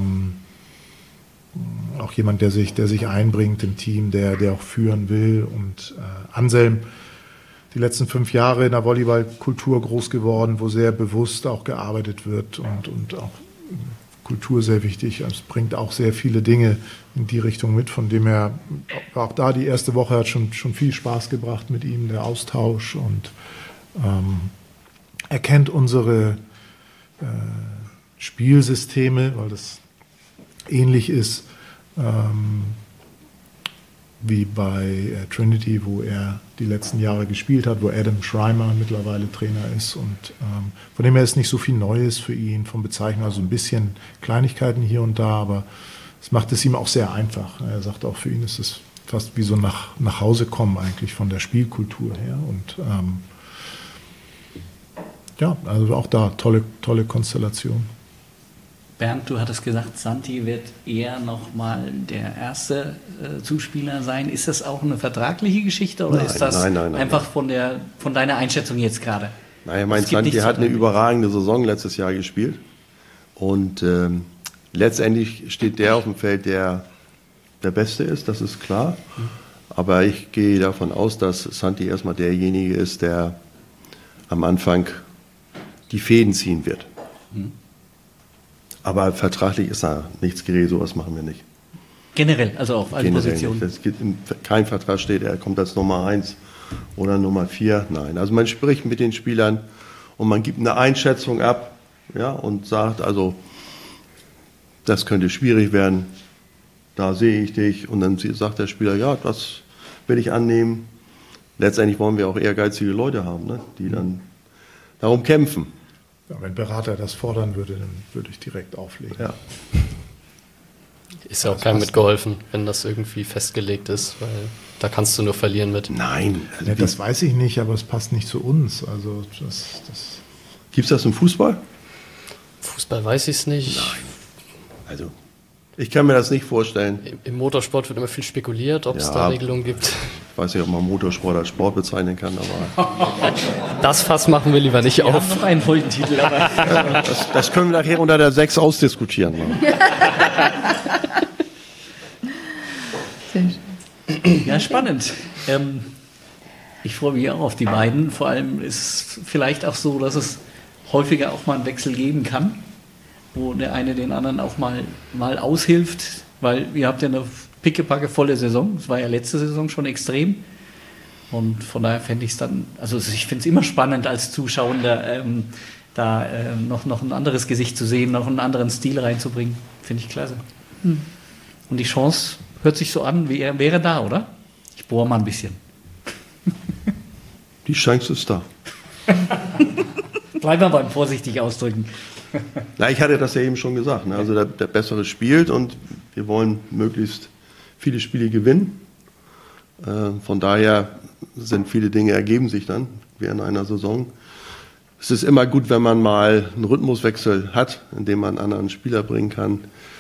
Auch jemand, der sich einbringt im Team, der auch führen will. Und Anselm, die letzten 5 Jahre in der Volleyballkultur groß geworden, wo sehr bewusst auch gearbeitet wird und auch Kultur sehr wichtig. Es bringt auch sehr viele Dinge in die Richtung mit, von dem her auch da die erste Woche hat schon viel Spaß gebracht mit ihm, der Austausch, und er kennt unsere Spielsysteme, weil das ähnlich ist wie bei Trinity, wo er die letzten Jahre gespielt hat, wo Adam Schreimer mittlerweile Trainer ist, und von dem her ist nicht so viel Neues für ihn vom Bezeichnen, also ein bisschen Kleinigkeiten hier und da, aber es macht es ihm auch sehr einfach. Er sagt auch, für ihn ist es fast wie so nach Hause kommen eigentlich von der Spielkultur her, und ja, also auch da tolle Konstellation. Bernd, du hattest gesagt, Santi wird eher nochmal der erste Zuspieler sein. Ist das auch eine vertragliche Geschichte oder ist das einfach von deiner Einschätzung jetzt gerade? Naja, mein Santi hat eine überragende Saison letztes Jahr gespielt, und letztendlich steht der auf dem Feld, der Beste ist, das ist klar. Aber ich gehe davon aus, dass Santi erstmal derjenige ist, der am Anfang die Fäden ziehen wird. Aber vertraglich ist da nichts geregelt, sowas machen wir nicht. Generell, also auf allen Positionen? Es gibt kein Vertrag steht, er kommt als Nummer 1 oder Nummer 4. Nein, also man spricht mit den Spielern und man gibt eine Einschätzung ab, ja, und sagt, also das könnte schwierig werden, da sehe ich dich. Und dann sagt der Spieler, ja, das will ich annehmen. Letztendlich wollen wir auch ehrgeizige Leute haben, ne, die dann darum kämpfen. Ja, wenn Berater das fordern würde, dann würde ich direkt auflegen. Ja. Ist ja auch keinem mitgeholfen, wenn das irgendwie festgelegt ist, weil da kannst du nur verlieren mit. Nein. Also das weiß ich nicht, aber es passt nicht zu uns. Also Gibt es das im Fußball? Fußball weiß ich es nicht. Nein. Also ich kann mir das nicht vorstellen. Im Motorsport wird immer viel spekuliert, ob es da Regelungen gibt. Ich weiß nicht, ob man Motorsport als Sport bezeichnen kann, aber... Das Fass machen wir lieber nicht auf. Wir haben noch einen Folgentitel, aber... das können wir nachher unter der 6 ausdiskutieren. Ja, spannend. Ich freue mich auch auf die beiden. Vor allem ist es vielleicht auch so, dass es häufiger auch mal einen Wechsel geben kann, wo der eine den anderen auch mal aushilft, weil ihr habt ja eine pickepacke volle Saison. Es war ja letzte Saison schon extrem. Und von daher fände ich es dann, also ich finde es immer spannend als Zuschauender, noch ein anderes Gesicht zu sehen, noch einen anderen Stil reinzubringen. Finde ich klasse. Und die Chance hört sich so an, wie er wäre da, oder? Ich bohre mal ein bisschen. Die Chance ist da. Bleiben wir beim vorsichtig ausdrücken. Na, ich hatte das ja eben schon gesagt. Ne? Also der Bessere spielt und wir wollen möglichst viele Spiele gewinnen. Von daher sind viele Dinge ergeben sich dann während einer Saison. Es ist immer gut, wenn man mal einen Rhythmuswechsel hat, indem man einen anderen Spieler bringen kann.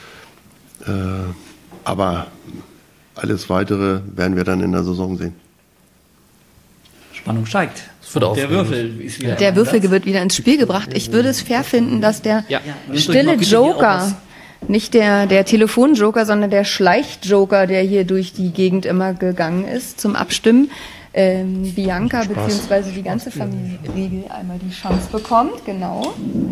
Aber alles Weitere werden wir dann in der Saison sehen. Spannung steigt. Der Würfel ist wieder. Der Würfel wird wieder ins Spiel gebracht. Ich würde es fair finden, dass der stille Joker, nicht der Telefonjoker, sondern der Schleichjoker, der hier durch die Gegend immer gegangen ist zum Abstimmen, Bianca bzw. die ganze Familie Riegel einmal die Chance bekommt. Genau.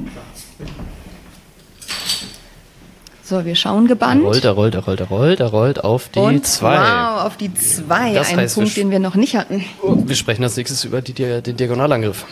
So, wir schauen gebannt. Er rollt auf die 2. Wow, auf die 2. Das Ein heißt, Punkt, den wir noch nicht hatten. Wir sprechen als nächstes über den Diagonalangriff.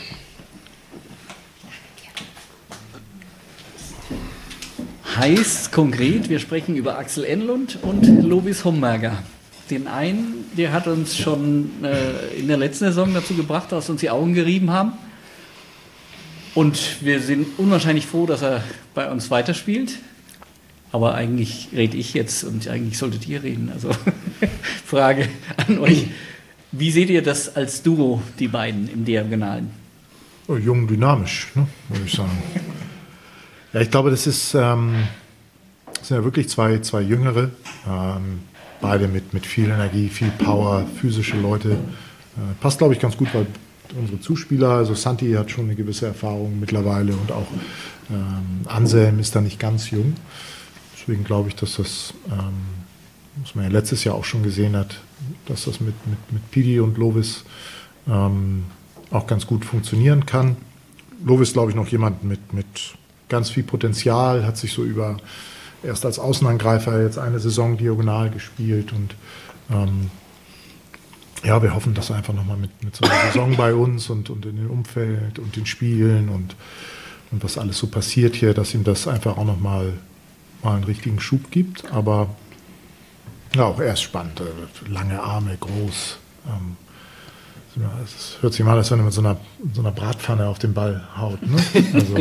Heißt konkret, wir sprechen über Axel Enlund und Lovis Homberger. Den einen, der hat uns schon in der letzten Saison dazu gebracht, dass uns die Augen gerieben haben. Und wir sind unwahrscheinlich froh, dass er bei uns weiterspielt. Aber eigentlich rede ich jetzt und eigentlich solltet ihr reden. Also Frage an euch. Wie seht ihr das als Duo, die beiden im Diagonalen? Oh, jung, dynamisch, ne, würde ich sagen. Ja, ich glaube, das ist Das sind ja wirklich zwei Jüngere, beide mit viel Energie, viel Power, physische Leute. Passt, glaube ich, ganz gut, weil unsere Zuspieler, also Santi hat schon eine gewisse Erfahrung mittlerweile und auch Anselm ist da nicht ganz jung. Deswegen glaube ich, dass das, was man ja letztes Jahr auch schon gesehen hat, dass das mit Pidi und Lovis auch ganz gut funktionieren kann. Lovis, glaube ich, noch jemand mit ganz viel Potenzial, hat sich so erst als Außenangreifer jetzt eine Saison diagonal gespielt und ja, wir hoffen, dass er einfach nochmal mit so einer Saison bei uns und in dem Umfeld und den Spielen und was alles so passiert hier, dass ihm das einfach auch nochmal einen richtigen Schub gibt. Aber ja, auch er ist spannend. Lange Arme, groß. Es hört sich mal an, als wenn er mit so einer Bratpfanne auf den Ball haut. Ne? Also,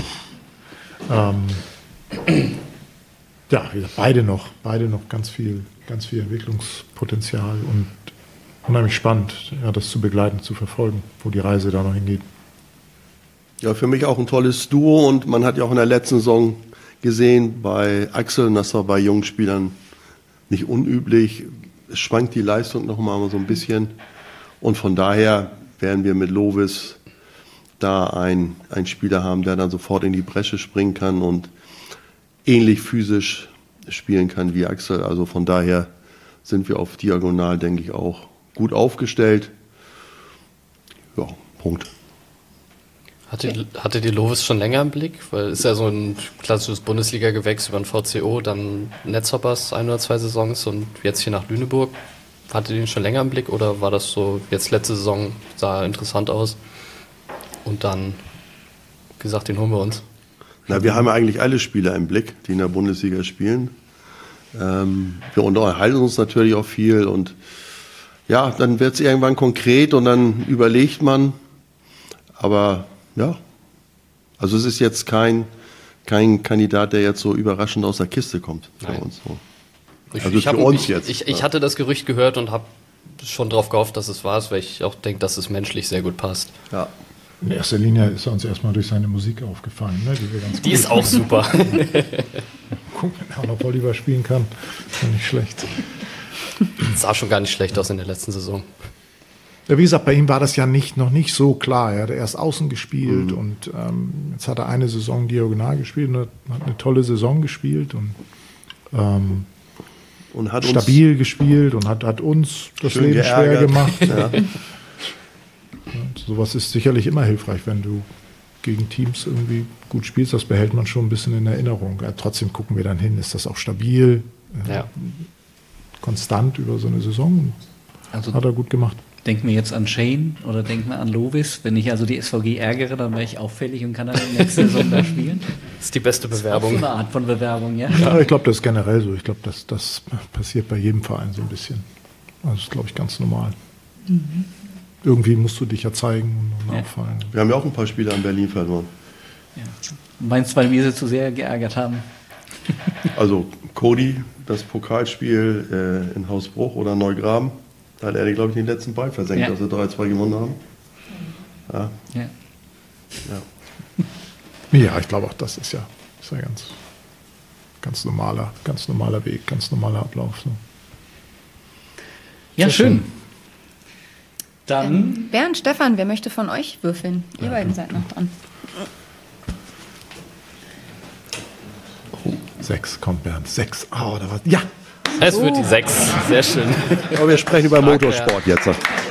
ja, beide noch ganz viel Entwicklungspotenzial und unheimlich spannend, ja, das zu begleiten, zu verfolgen, wo die Reise da noch hingeht. Ja, für mich auch ein tolles Duo und man hat ja auch in der letzten Saison gesehen bei Axel, und das war bei jungen Spielern nicht unüblich, es schwankt die Leistung noch mal so ein bisschen und von daher werden wir mit Lovis da einen Spieler haben, der dann sofort in die Bresche springen kann und ähnlich physisch spielen kann wie Axel, also von daher sind wir auf Diagonal, denke ich, auch gut aufgestellt. Ja, Punkt. Hatte die Lovis schon länger im Blick? Weil es ist ja so ein klassisches Bundesliga-Gewächs über den VCO, dann Netzhoppers 1 oder 2 Saisons und jetzt hier nach Lüneburg. Hatte den schon länger im Blick oder war das so, jetzt letzte Saison sah interessant aus und dann gesagt, den holen wir uns? Na, wir haben ja eigentlich alle Spieler im Blick, die in der Bundesliga spielen. Wir unterhalten uns natürlich auch viel und ja, dann wird es irgendwann konkret und dann überlegt man, aber ja, also es ist jetzt kein Kandidat, der jetzt so überraschend aus der Kiste kommt für uns. So. Ich hatte das Gerücht gehört und habe schon darauf gehofft, dass es war, weil ich auch denke, dass es menschlich sehr gut passt. Ja. In erster Linie ist er uns erstmal durch seine Musik aufgefallen. Ne? Die ist auch super. Guck, wenn er auch noch Volleyball spielen kann, ist ja nicht schlecht. Sah schon gar nicht schlecht aus in der letzten Saison. Ja, wie gesagt, bei ihm war das ja noch nicht so klar. Er hat erst außen gespielt und jetzt hat er eine Saison diagonal gespielt und hat eine tolle Saison gespielt und hat stabil gespielt und hat uns das Leben schwer gemacht. Ja. Sowas ist sicherlich immer hilfreich, wenn du gegen Teams irgendwie gut spielst. Das behält man schon ein bisschen in Erinnerung. Ja, trotzdem gucken wir dann hin, ist das auch stabil, konstant über so eine Saison. Also hat er gut gemacht. Denken wir jetzt an Shane oder denken wir an Lovis. Wenn ich also die SVG ärgere, dann wäre ich auffällig und kann dann nächste Saison da spielen. Das ist die beste Bewerbung. Das ist auch so eine Art von Bewerbung, ja. Ja, ich glaube, das ist generell so. Ich glaube, das passiert bei jedem Verein so ein bisschen. Also das ist, glaube ich, ganz normal. Mhm. Irgendwie musst du dich ja zeigen und auffallen. Wir haben ja auch ein paar Spieler in Berlin verloren. Ja. Meinst du, weil wir sie zu sehr geärgert haben? Also Cody, das Pokalspiel in Hausbruch oder Neugraben, da hat er, glaube ich, den letzten Ball versenkt, dass sie 3-2 gewonnen haben. Ja, ich glaube auch, das ist ja ganz normaler Weg, ganz normaler Ablauf. So. Ja, schön. Dann Bernd, Stefan, wer möchte von euch würfeln? Ihr beiden seid noch dran. 6, kommt Bernd. 6. Oh, da war. Ja! Es wird die 6. Sehr schön. Aber wir sprechen über Motorsport jetzt.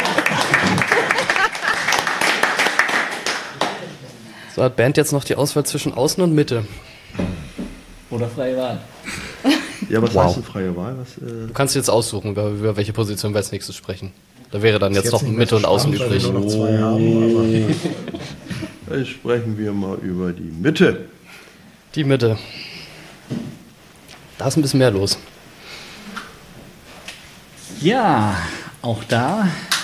So hat Bernd jetzt noch die Auswahl zwischen Außen und Mitte. Oder freie Wahl. Ja, was heißt denn freie Wahl? Du kannst jetzt aussuchen, über welche Position wir als nächstes sprechen. Da wäre dann jetzt noch Mitte und Außen übrig. Dann sprechen wir mal über die Mitte. Die Mitte. Da ist ein bisschen mehr los. Ja, auch da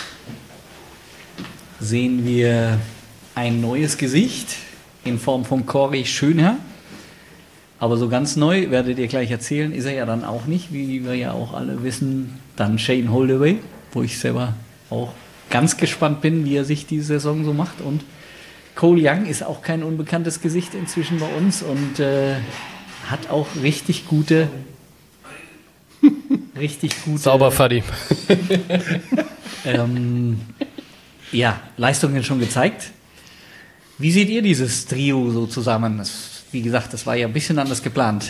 sehen wir ein neues Gesicht in Form von Corey Schönherr. Aber so ganz neu, werdet ihr gleich erzählen, ist er ja dann auch nicht, wie wir ja auch alle wissen, dann Shane Holdaway, wo ich selber auch ganz gespannt bin, wie er sich diese Saison so macht. Und Cole Young ist auch kein unbekanntes Gesicht inzwischen bei uns und hat auch richtig gute Sauber, Fadi. Leistungen schon gezeigt. Wie seht ihr dieses Trio so zusammen? Wie gesagt, das war ja ein bisschen anders geplant.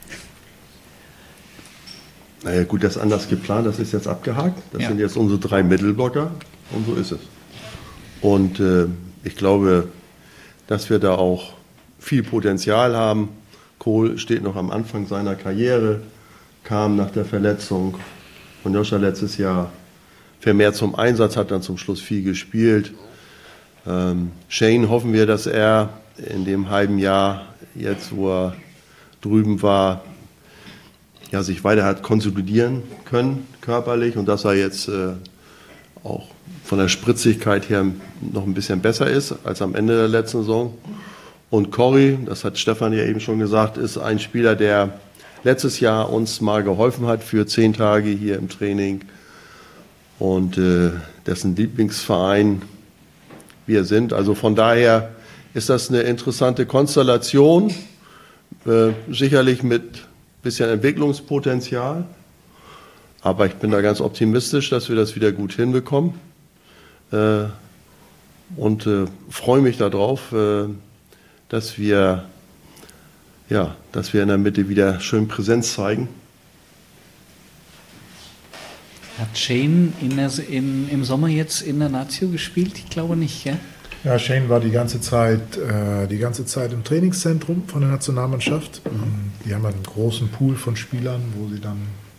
Naja gut, das ist anders geplant, das ist jetzt abgehakt. Das sind jetzt unsere 3 Mittelblocker und so ist es. Und ich glaube, dass wir da auch viel Potenzial haben. Kohl steht noch am Anfang seiner Karriere, kam nach der Verletzung von Joscha letztes Jahr vermehrt zum Einsatz, hat dann zum Schluss viel gespielt. Shane hoffen wir, dass er in dem halben Jahr, jetzt wo er drüben war, ja, sich weiter hat konsolidieren können, körperlich, und dass er jetzt auch von der Spritzigkeit her noch ein bisschen besser ist als am Ende der letzten Saison. Und Corey, das hat Stefan ja eben schon gesagt, ist ein Spieler, der letztes Jahr uns mal geholfen hat für 10 Tage hier im Training und dessen Lieblingsverein wir sind. Also von daher ist das eine interessante Konstellation, sicherlich mit ein bisschen Entwicklungspotenzial, aber ich bin da ganz optimistisch, dass wir das wieder gut hinbekommen und freue mich darauf, dass wir in der Mitte wieder schön Präsenz zeigen. Hat Shane im Sommer jetzt in der Nazio gespielt? Ich glaube nicht, ja? Ja, Shane war die ganze Zeit im Trainingszentrum von der Nationalmannschaft. Die haben einen großen Pool von Spielern, wo sie dann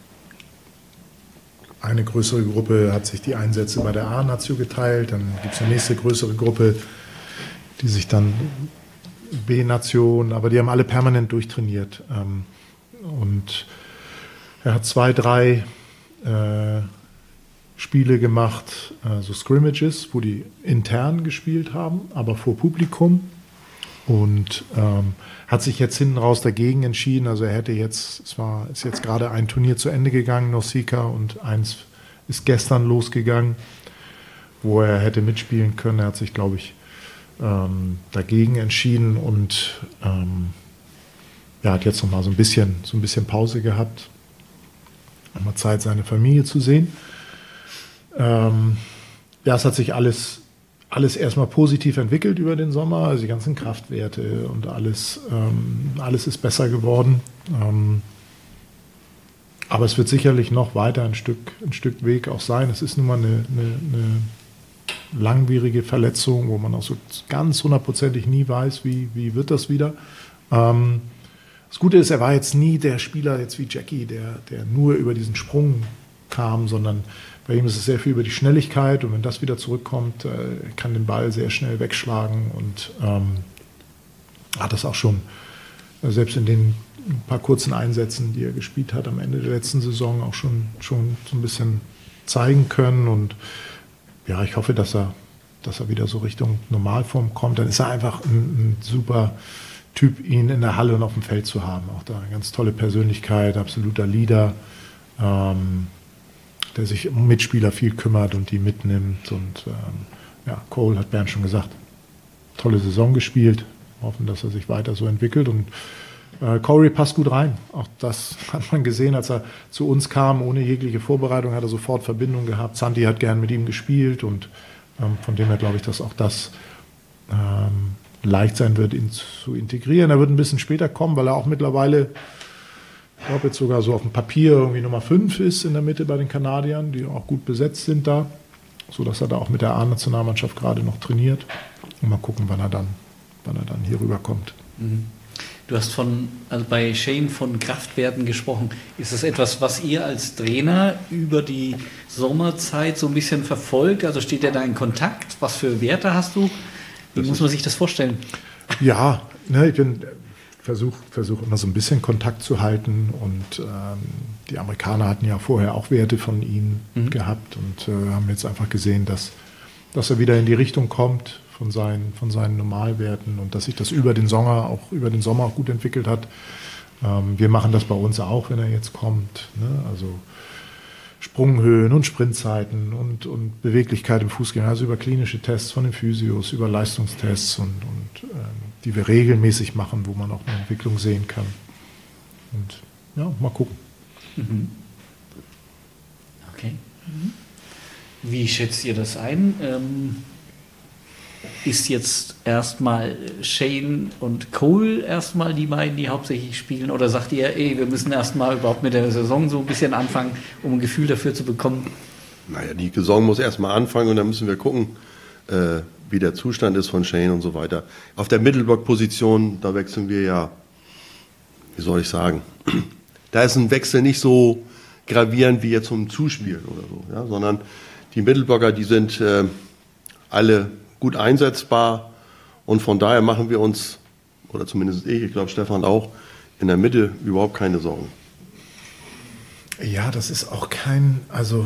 eine größere Gruppe hat sich die Einsätze bei der A-Nazio geteilt, dann gibt es eine nächste größere Gruppe, die sich dann B-Nation, aber die haben alle permanent durchtrainiert. Und er hat 2, 3 Spiele gemacht, so Scrimmages, wo die intern gespielt haben, aber vor Publikum. Und hat sich jetzt hinten raus dagegen entschieden. Also er hätte jetzt, ist jetzt gerade ein Turnier zu Ende gegangen, Nausicaa, und eins ist gestern losgegangen, wo er hätte mitspielen können. Er hat sich, glaube ich, dagegen entschieden und hat jetzt noch mal so ein bisschen Pause gehabt, mal Zeit, seine Familie zu sehen. Es hat sich alles erstmal positiv entwickelt über den Sommer, also die ganzen Kraftwerte und alles ist besser geworden. Aber es wird sicherlich noch weiter ein Stück Weg auch sein. Es ist nun mal eine langwierige Verletzung, wo man auch so ganz hundertprozentig nie weiß, wie wird das wieder. Das Gute ist, er war jetzt nie der Spieler jetzt wie Jackie, der nur über diesen Sprung kam, sondern bei ihm ist es sehr viel über die Schnelligkeit, und wenn das wieder zurückkommt, kann den Ball sehr schnell wegschlagen und hat das auch schon, selbst in den paar kurzen Einsätzen, die er gespielt hat am Ende der letzten Saison, auch schon so ein bisschen zeigen können. Und ja, ich hoffe, dass er wieder so Richtung Normalform kommt. Dann ist er einfach ein super Typ, ihn in der Halle und auf dem Feld zu haben. Auch da eine ganz tolle Persönlichkeit, absoluter Leader, der sich um Mitspieler viel kümmert und die mitnimmt. Und Cole, hat Bernd schon gesagt, tolle Saison gespielt. Hoffen, dass er sich weiter so entwickelt. Und Corey passt gut rein. Auch das hat man gesehen, als er zu uns kam, ohne jegliche Vorbereitung, hat er sofort Verbindung gehabt. Santi hat gern mit ihm gespielt, und von dem her glaube ich, dass auch das leicht sein wird, ihn zu integrieren. Er wird ein bisschen später kommen, weil er auch mittlerweile, ich glaube jetzt sogar so auf dem Papier irgendwie Nummer 5 ist in der Mitte bei den Kanadiern, die auch gut besetzt sind da, sodass er da auch mit der A-Nationalmannschaft gerade noch trainiert. Und mal gucken, wann er dann hier rüberkommt. Du hast bei Shane von Kraftwerten gesprochen. Ist das etwas, was ihr als Trainer über die Sommerzeit so ein bisschen verfolgt? Also steht er da in Kontakt? Was für Werte hast du? Wie muss man sich das vorstellen? Ja, ich versuche immer so ein bisschen Kontakt zu halten, und die Amerikaner hatten ja vorher auch Werte von ihm gehabt und haben jetzt einfach gesehen, dass er wieder in die Richtung kommt von seinen Normalwerten, und dass sich das über den Sommer auch gut entwickelt hat. Wir machen das bei uns auch, wenn er jetzt kommt, ne? Also Sprunghöhen und Sprintzeiten und Beweglichkeit im Fußgänger, also über klinische Tests von den Physios, über Leistungstests und die wir regelmäßig machen, wo man auch eine Entwicklung sehen kann. Und ja, mal gucken. Okay. Wie schätzt ihr das ein? Ist jetzt erstmal Shane und Cole erstmal die beiden, die hauptsächlich spielen? Oder sagt ihr, wir müssen erstmal überhaupt mit der Saison so ein bisschen anfangen, um ein Gefühl dafür zu bekommen? Naja, die Saison muss erstmal anfangen und dann müssen wir gucken, wie der Zustand ist von Shane und so weiter. Auf der Mittelblock-Position, da wechseln wir ja, wie soll ich sagen, da ist ein Wechsel nicht so gravierend wie jetzt zum Zuspielen oder so, ja, sondern die Mittelblocker, die sind alle gut einsetzbar und von daher machen wir uns, oder zumindest ich glaube Stefan auch, in der Mitte überhaupt keine Sorgen. Ja, das ist auch also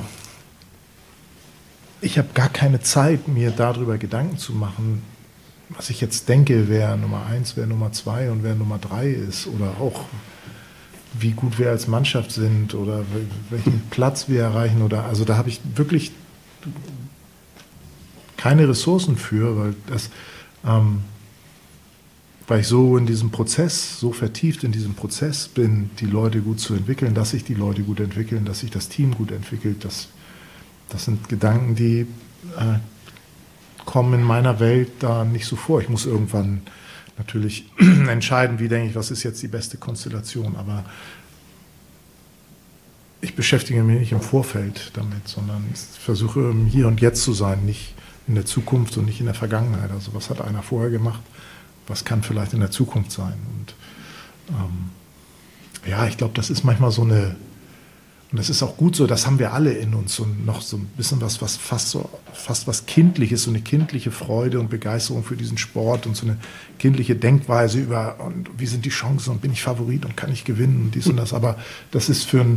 ich habe gar keine Zeit, mir darüber Gedanken zu machen, was ich jetzt denke, wer Nummer 1, wer Nummer 2 und wer Nummer 3 ist oder auch wie gut wir als Mannschaft sind oder welchen Platz wir erreichen also da habe ich wirklich keine Ressourcen für, weil ich so in diesem Prozess, so vertieft in diesem Prozess bin, die Leute gut zu entwickeln, dass sich die Leute gut entwickeln, dass sich das Team gut entwickelt. Das sind Gedanken, die kommen in meiner Welt da nicht so vor. Ich muss irgendwann natürlich entscheiden, wie denke ich, was ist jetzt die beste Konstellation. Aber ich beschäftige mich nicht im Vorfeld damit, sondern ich versuche im Hier und Jetzt zu sein, nicht in der Zukunft und nicht in der Vergangenheit. Also was hat einer vorher gemacht, was kann vielleicht in der Zukunft sein. Und ja, ich glaube, das ist manchmal so eine, und das ist auch gut so, das haben wir alle in uns und noch so ein bisschen was fast was Kindliches, so eine kindliche Freude und Begeisterung für diesen Sport und so eine kindliche Denkweise über, und wie sind die Chancen und bin ich Favorit und kann ich gewinnen und dies und das. Aber das ist für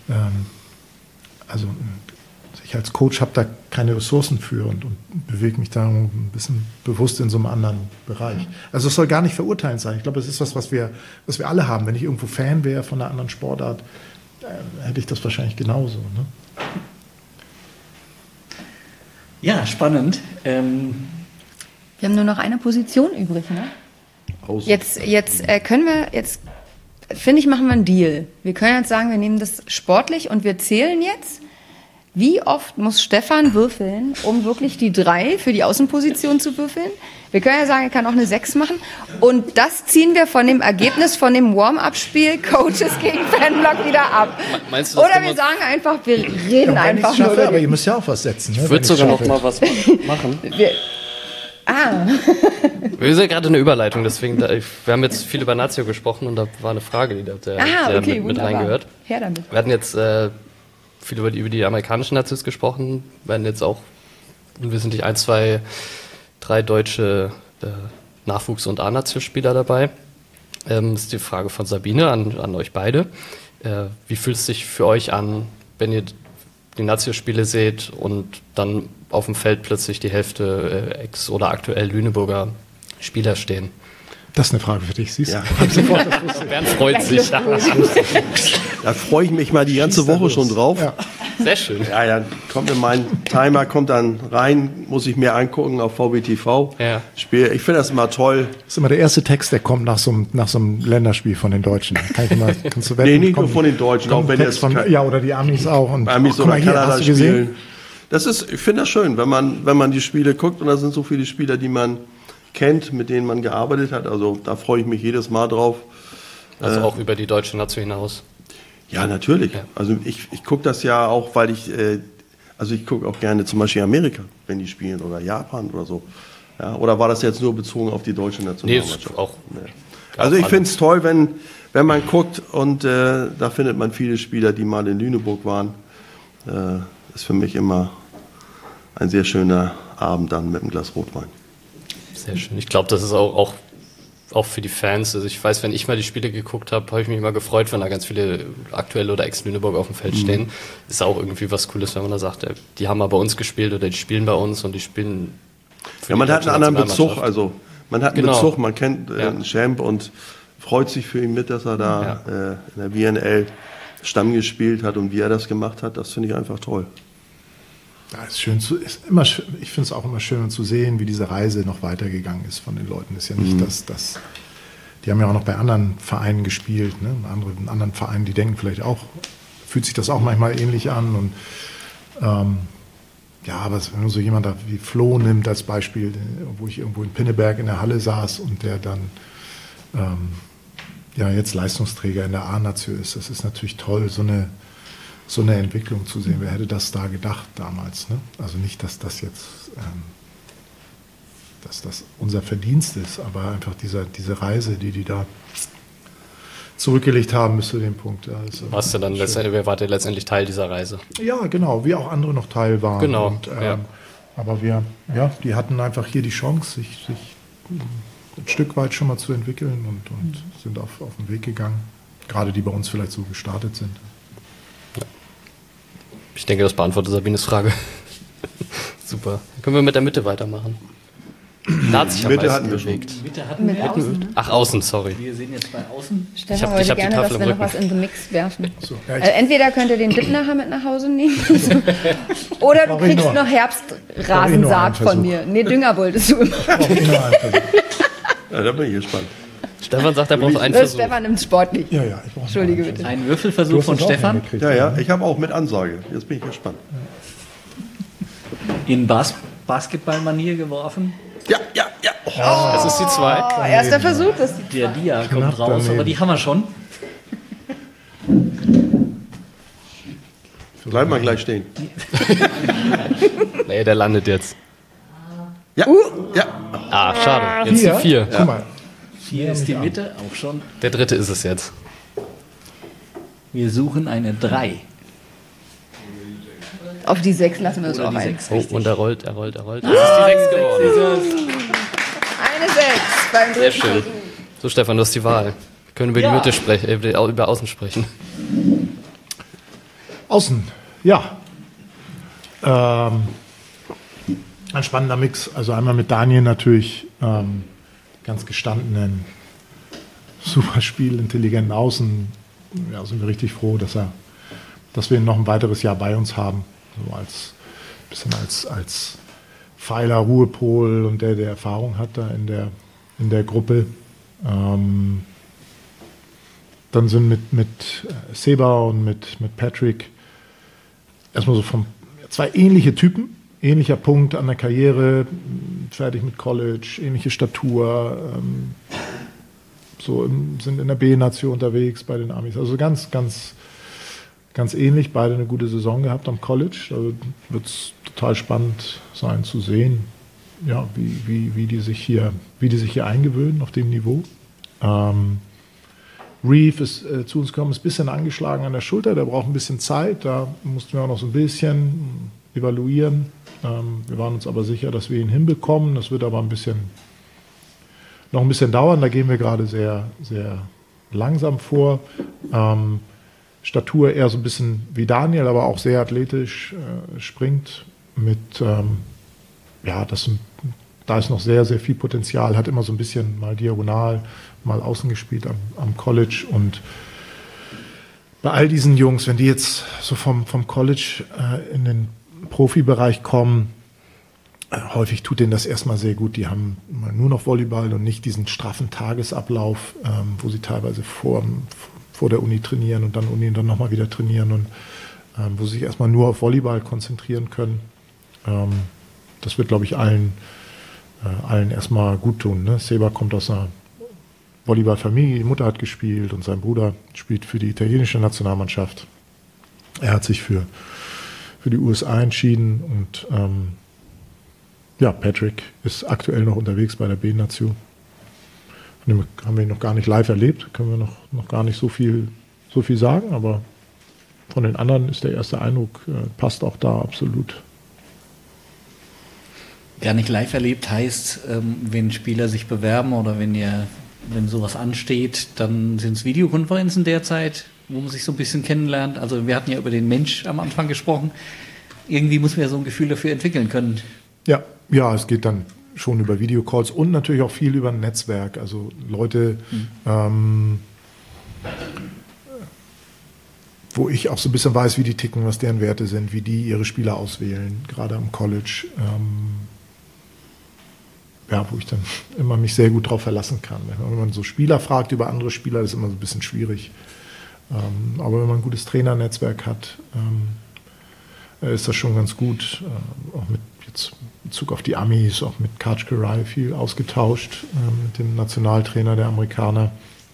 also ich als Coach habe da keine Ressourcen für und bewege mich da ein bisschen bewusst in so einem anderen Bereich. Also es soll gar nicht verurteilend sein. Ich glaube, das ist was wir alle haben. Wenn ich irgendwo Fan wäre von einer anderen Sportart, hätte ich das wahrscheinlich genauso. Ne? Ja, spannend. Wir haben nur noch eine Position übrig, ne? Jetzt finde ich, machen wir einen Deal. Wir können jetzt sagen, wir nehmen das sportlich und wir zählen jetzt. Wie oft muss Stefan würfeln, um wirklich die 3 für die Außenposition zu würfeln? Wir können ja sagen, er kann auch eine 6 machen. Und das ziehen wir von dem Ergebnis von dem Warm-up-Spiel Coaches gegen Fanblock wieder ab. Meinst du, oder wir sagen einfach, wir reden einfach nur. Aber ihr müsst ja auch was setzen. Ne? Ich würde sogar noch mal was machen. Wir sind gerade eine Überleitung, deswegen, wir haben jetzt viel über Nazio gesprochen und da war eine Frage, die mit reingehört. Her damit. Wir hatten jetzt viel über die amerikanischen Nazios gesprochen, werden jetzt auch unwissentlich 1, 2, 3 deutsche Nachwuchs- und A-Nazio-Spieler dabei. Das ist die Frage von Sabine an euch beide. Wie fühlt es sich für euch an, wenn ihr die Nazio-Spiele seht und dann auf dem Feld plötzlich die Hälfte ex- oder aktuell Lüneburger Spieler stehen? Das ist eine Frage für dich, siehst du? Ja. Bernd freut sich. Da freue ich mich mal die ganze Woche schon drauf. Ja. Sehr schön. Ja, kommt in mein Timer, kommt dann rein, muss ich mir angucken auf VBTV. Ja. Spiel. Ich finde das immer toll. Das ist immer der erste Text, der kommt nach so einem Länderspiel von den Deutschen. Kannst du wetten? Nee, nicht nur von den Deutschen, auch wenn Text ja, oder die Amis auch. Und Amis oder Kanada spielen. Ich finde das schön, wenn man die Spiele guckt und da sind so viele Spieler, die man kennt, mit denen man gearbeitet hat. Also da freue ich mich jedes Mal drauf. Also auch über die deutsche Nation hinaus. Ja, natürlich. Ja. Also ich gucke das ja auch, weil ich gucke auch gerne zum Beispiel Amerika, wenn die spielen, oder Japan oder so. Ja, oder war das jetzt nur bezogen auf die deutsche Nationalmannschaft? Nee, auch. Nee. Also ich finde es toll, wenn man guckt und da findet man viele Spieler, die mal in Lüneburg waren. Ist für mich immer ein sehr schöner Abend dann mit einem Glas Rotwein. Sehr schön. Ich glaube, das ist auch für die Fans. Also ich weiß, wenn ich mal die Spiele geguckt habe ich mich immer gefreut, wenn da ganz viele aktuelle oder Ex-Lüneburg auf dem Feld stehen. Ist auch irgendwie was Cooles, wenn man da sagt, die haben mal bei uns gespielt oder die spielen bei uns und die spielen. Ja, man hat einen anderen Bezug. Also man hat einen Bezug, man kennt Champ und freut sich für ihn mit, dass er da in der WNL Stamm gespielt hat und wie er das gemacht hat. Das finde ich einfach toll. Ja, ich finde es auch immer schön zu sehen, wie diese Reise noch weitergegangen ist von den Leuten. Ist ja nicht, dass die haben ja auch noch bei anderen Vereinen gespielt, ne? Anderen Vereinen, die denken vielleicht auch, fühlt sich das auch manchmal ähnlich an. Und ja, aber wenn du so jemand da wie Flo nimmt als Beispiel, wo ich irgendwo in Pinneberg in der Halle saß und der dann ja jetzt Leistungsträger in der A-Nation ist, das ist natürlich toll, so eine Entwicklung zu sehen. Wer hätte das da gedacht damals? Ne? Also nicht, dass das jetzt dass das unser Verdienst ist, aber einfach diese Reise, die da zurückgelegt haben bis zu dem Punkt. Also, wart ihr letztendlich Teil dieser Reise? Ja, genau, wie auch andere noch Teil waren. Genau, Und, aber die hatten einfach hier die Chance, sich ein Stück weit schon mal zu entwickeln und sind auf den Weg gegangen. Gerade die bei uns vielleicht so gestartet sind. Ja. Ich denke, das beantwortet Sabines Frage. Super. Dann können wir mit der Mitte weitermachen. Da hat sich am meisten bewegt. Mitte hatten wir. Außen, ne? Ach, außen, sorry. Wir sehen jetzt bei Außen. Stefan Ich wollte hab die gerne, Tafel dass im wir noch Rücken. was in den Mix werfen. So, ja, Entweder könnt ihr den Dittnacher mit nach Hause nehmen oder du Brauch ich kriegst nur- noch Brauch Herbstrasensaat ich nur von einen mir. Nee, Dünger wolltest du immer. Ja, da bin ich gespannt. Stefan sagt, er braucht einen Das Versuch. Stefan nimmt sportlich. Ja, ich brauche Entschuldige bitte. Ein Würfelversuch von Stefan Ja, ich habe auch mit Ansage. Jetzt bin ich gespannt. in Basketballmanier geworfen. Ja. Oh. Das ist die 2. Oh, erster Versuch. Das Der Dia Knapp kommt raus, daneben. aber die haben wir schon. Bleib mal gleich stehen. Nee, der landet jetzt. Ja. Ah, schade. Jetzt die 4. Guck mal. Hier ist die Mitte auch schon. Der dritte ist es jetzt. Wir suchen eine 3. auf die 6 lassen wir es Oder auch die ein. 6. Oh, und er rollt. Das ist die 6 geworden. Eine 6 beim Sehr dritten schön. Versuch. So, Stefan, du hast die Wahl. Wir können über die Mitte sprechen, über Außen sprechen. Außen, ja. Ein spannender Mix. Also einmal mit Daniel natürlich ganz gestandenen, super spielintelligenten Außen. Ja, sind wir richtig froh, dass wir ihn noch ein weiteres Jahr bei uns haben. So als Pfeiler, Ruhepol und der Erfahrung hat da in der Gruppe. Dann sind mit Seba und mit Patrick erstmal so zwei ähnliche Typen, ähnlicher Punkt an der Karriere, fertig mit College, ähnliche Statur, sind in der B-Nation unterwegs bei den Amis. Also ganz ähnlich, beide eine gute Saison gehabt am College. Da wird es total spannend sein zu sehen, ja, wie die sich hier eingewöhnen auf dem Niveau. Reeve ist zu uns gekommen, ist ein bisschen angeschlagen an der Schulter, der braucht ein bisschen Zeit, da mussten wir auch noch so ein bisschen evaluieren. Wir waren uns aber sicher, dass wir ihn hinbekommen, das wird aber noch ein bisschen dauern, da gehen wir gerade sehr, sehr langsam vor. Statur eher so ein bisschen wie Daniel, aber auch sehr athletisch, springt mit, da ist noch sehr, sehr viel Potenzial, hat immer so ein bisschen mal diagonal, mal außen gespielt am College und bei all diesen Jungs, wenn die jetzt so vom College in den Profibereich kommen, häufig tut denen das erstmal sehr gut. Die haben nur noch Volleyball und nicht diesen straffen Tagesablauf, wo sie teilweise vor der Uni trainieren und dann Uni und dann nochmal wieder trainieren und wo sie sich erstmal nur auf Volleyball konzentrieren können. Das wird, glaube ich, allen erstmal gut tun. Ne? Seba kommt aus einer Volleyballfamilie, die Mutter hat gespielt und sein Bruder spielt für die italienische Nationalmannschaft. Er hat sich für die USA entschieden und Patrick ist aktuell noch unterwegs bei der B-Nation. Von dem haben wir ihn noch gar nicht live erlebt, können wir noch gar nicht so viel sagen, aber von den anderen ist der erste Eindruck, passt auch da absolut. Gar nicht live erlebt heißt, wenn Spieler sich bewerben oder wenn sowas ansteht, dann sind es Videokonferenzen derzeit, wo man sich so ein bisschen kennenlernt. Also wir hatten ja über den Mensch am Anfang gesprochen. Irgendwie muss man ja so ein Gefühl dafür entwickeln können. Ja, es geht dann schon über Videocalls und natürlich auch viel über ein Netzwerk. Also Leute, wo ich auch so ein bisschen weiß, wie die ticken, was deren Werte sind, wie die ihre Spieler auswählen, gerade am College. wo ich dann immer mich sehr gut drauf verlassen kann. Wenn man so Spieler fragt über andere Spieler, das ist immer so ein bisschen schwierig. Aber wenn man ein gutes Trainernetzwerk hat, ist das schon ganz gut. Auch mit jetzt in Bezug auf die Amis, auch mit Kachkarai viel ausgetauscht, mit dem Nationaltrainer der Amerikaner.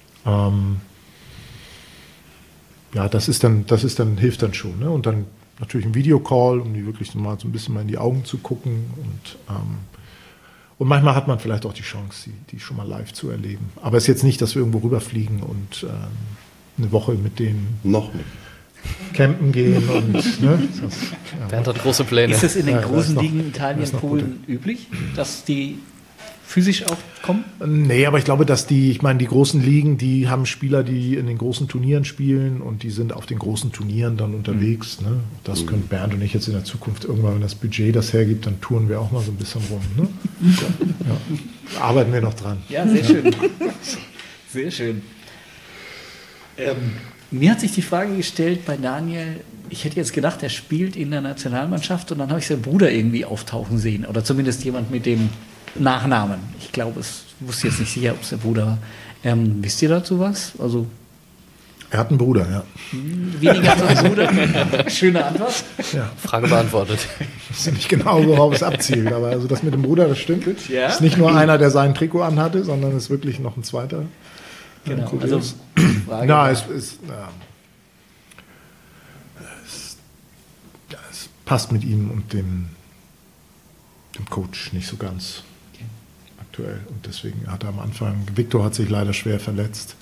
Ja, das hilft dann schon. Ne? Und dann natürlich ein Videocall, um die wirklich mal so ein bisschen mal in die Augen zu gucken. Und manchmal hat man vielleicht auch die Chance, die schon mal live zu erleben. Aber es ist jetzt nicht, dass wir irgendwo rüberfliegen und eine Woche mit denen noch nicht campen gehen. Und, ne, Bernd hat große Pläne. Ist es in den großen Ligen Italien, Polen üblich, dass die physisch auch kommen? Nee, aber ich glaube, dass die großen Ligen, die haben Spieler, die in den großen Turnieren spielen und die sind auf den großen Turnieren dann unterwegs. Ne? Das können Bernd und ich jetzt in der Zukunft irgendwann, wenn das Budget das hergibt, dann touren wir auch mal so ein bisschen rum. Ne? Ja. Arbeiten wir noch dran. Ja, sehr schön. Sehr schön. Mir hat sich die Frage gestellt bei Daniel, ich hätte jetzt gedacht, er spielt in der Nationalmannschaft und dann habe ich seinen Bruder irgendwie auftauchen sehen oder zumindest jemand mit dem Nachnamen. Ich glaube, ich wusste jetzt nicht sicher, ob es der Bruder war. Wisst ihr dazu was? Also, er hat einen Bruder, ja. Weniger als ein Bruder. Schöne Antwort. Ja. Frage beantwortet. Ich weiß nicht genau, worauf es abzielt, aber also das mit dem Bruder, das stimmt. Gut, ja. Ist nicht nur einer, der sein Trikot anhatte, sondern es ist wirklich noch ein zweiter. Genau. Also, Frage es passt mit ihm und dem Coach nicht so ganz aktuell. Und deswegen hat er am Anfang, Victor hat sich leider schwer verletzt,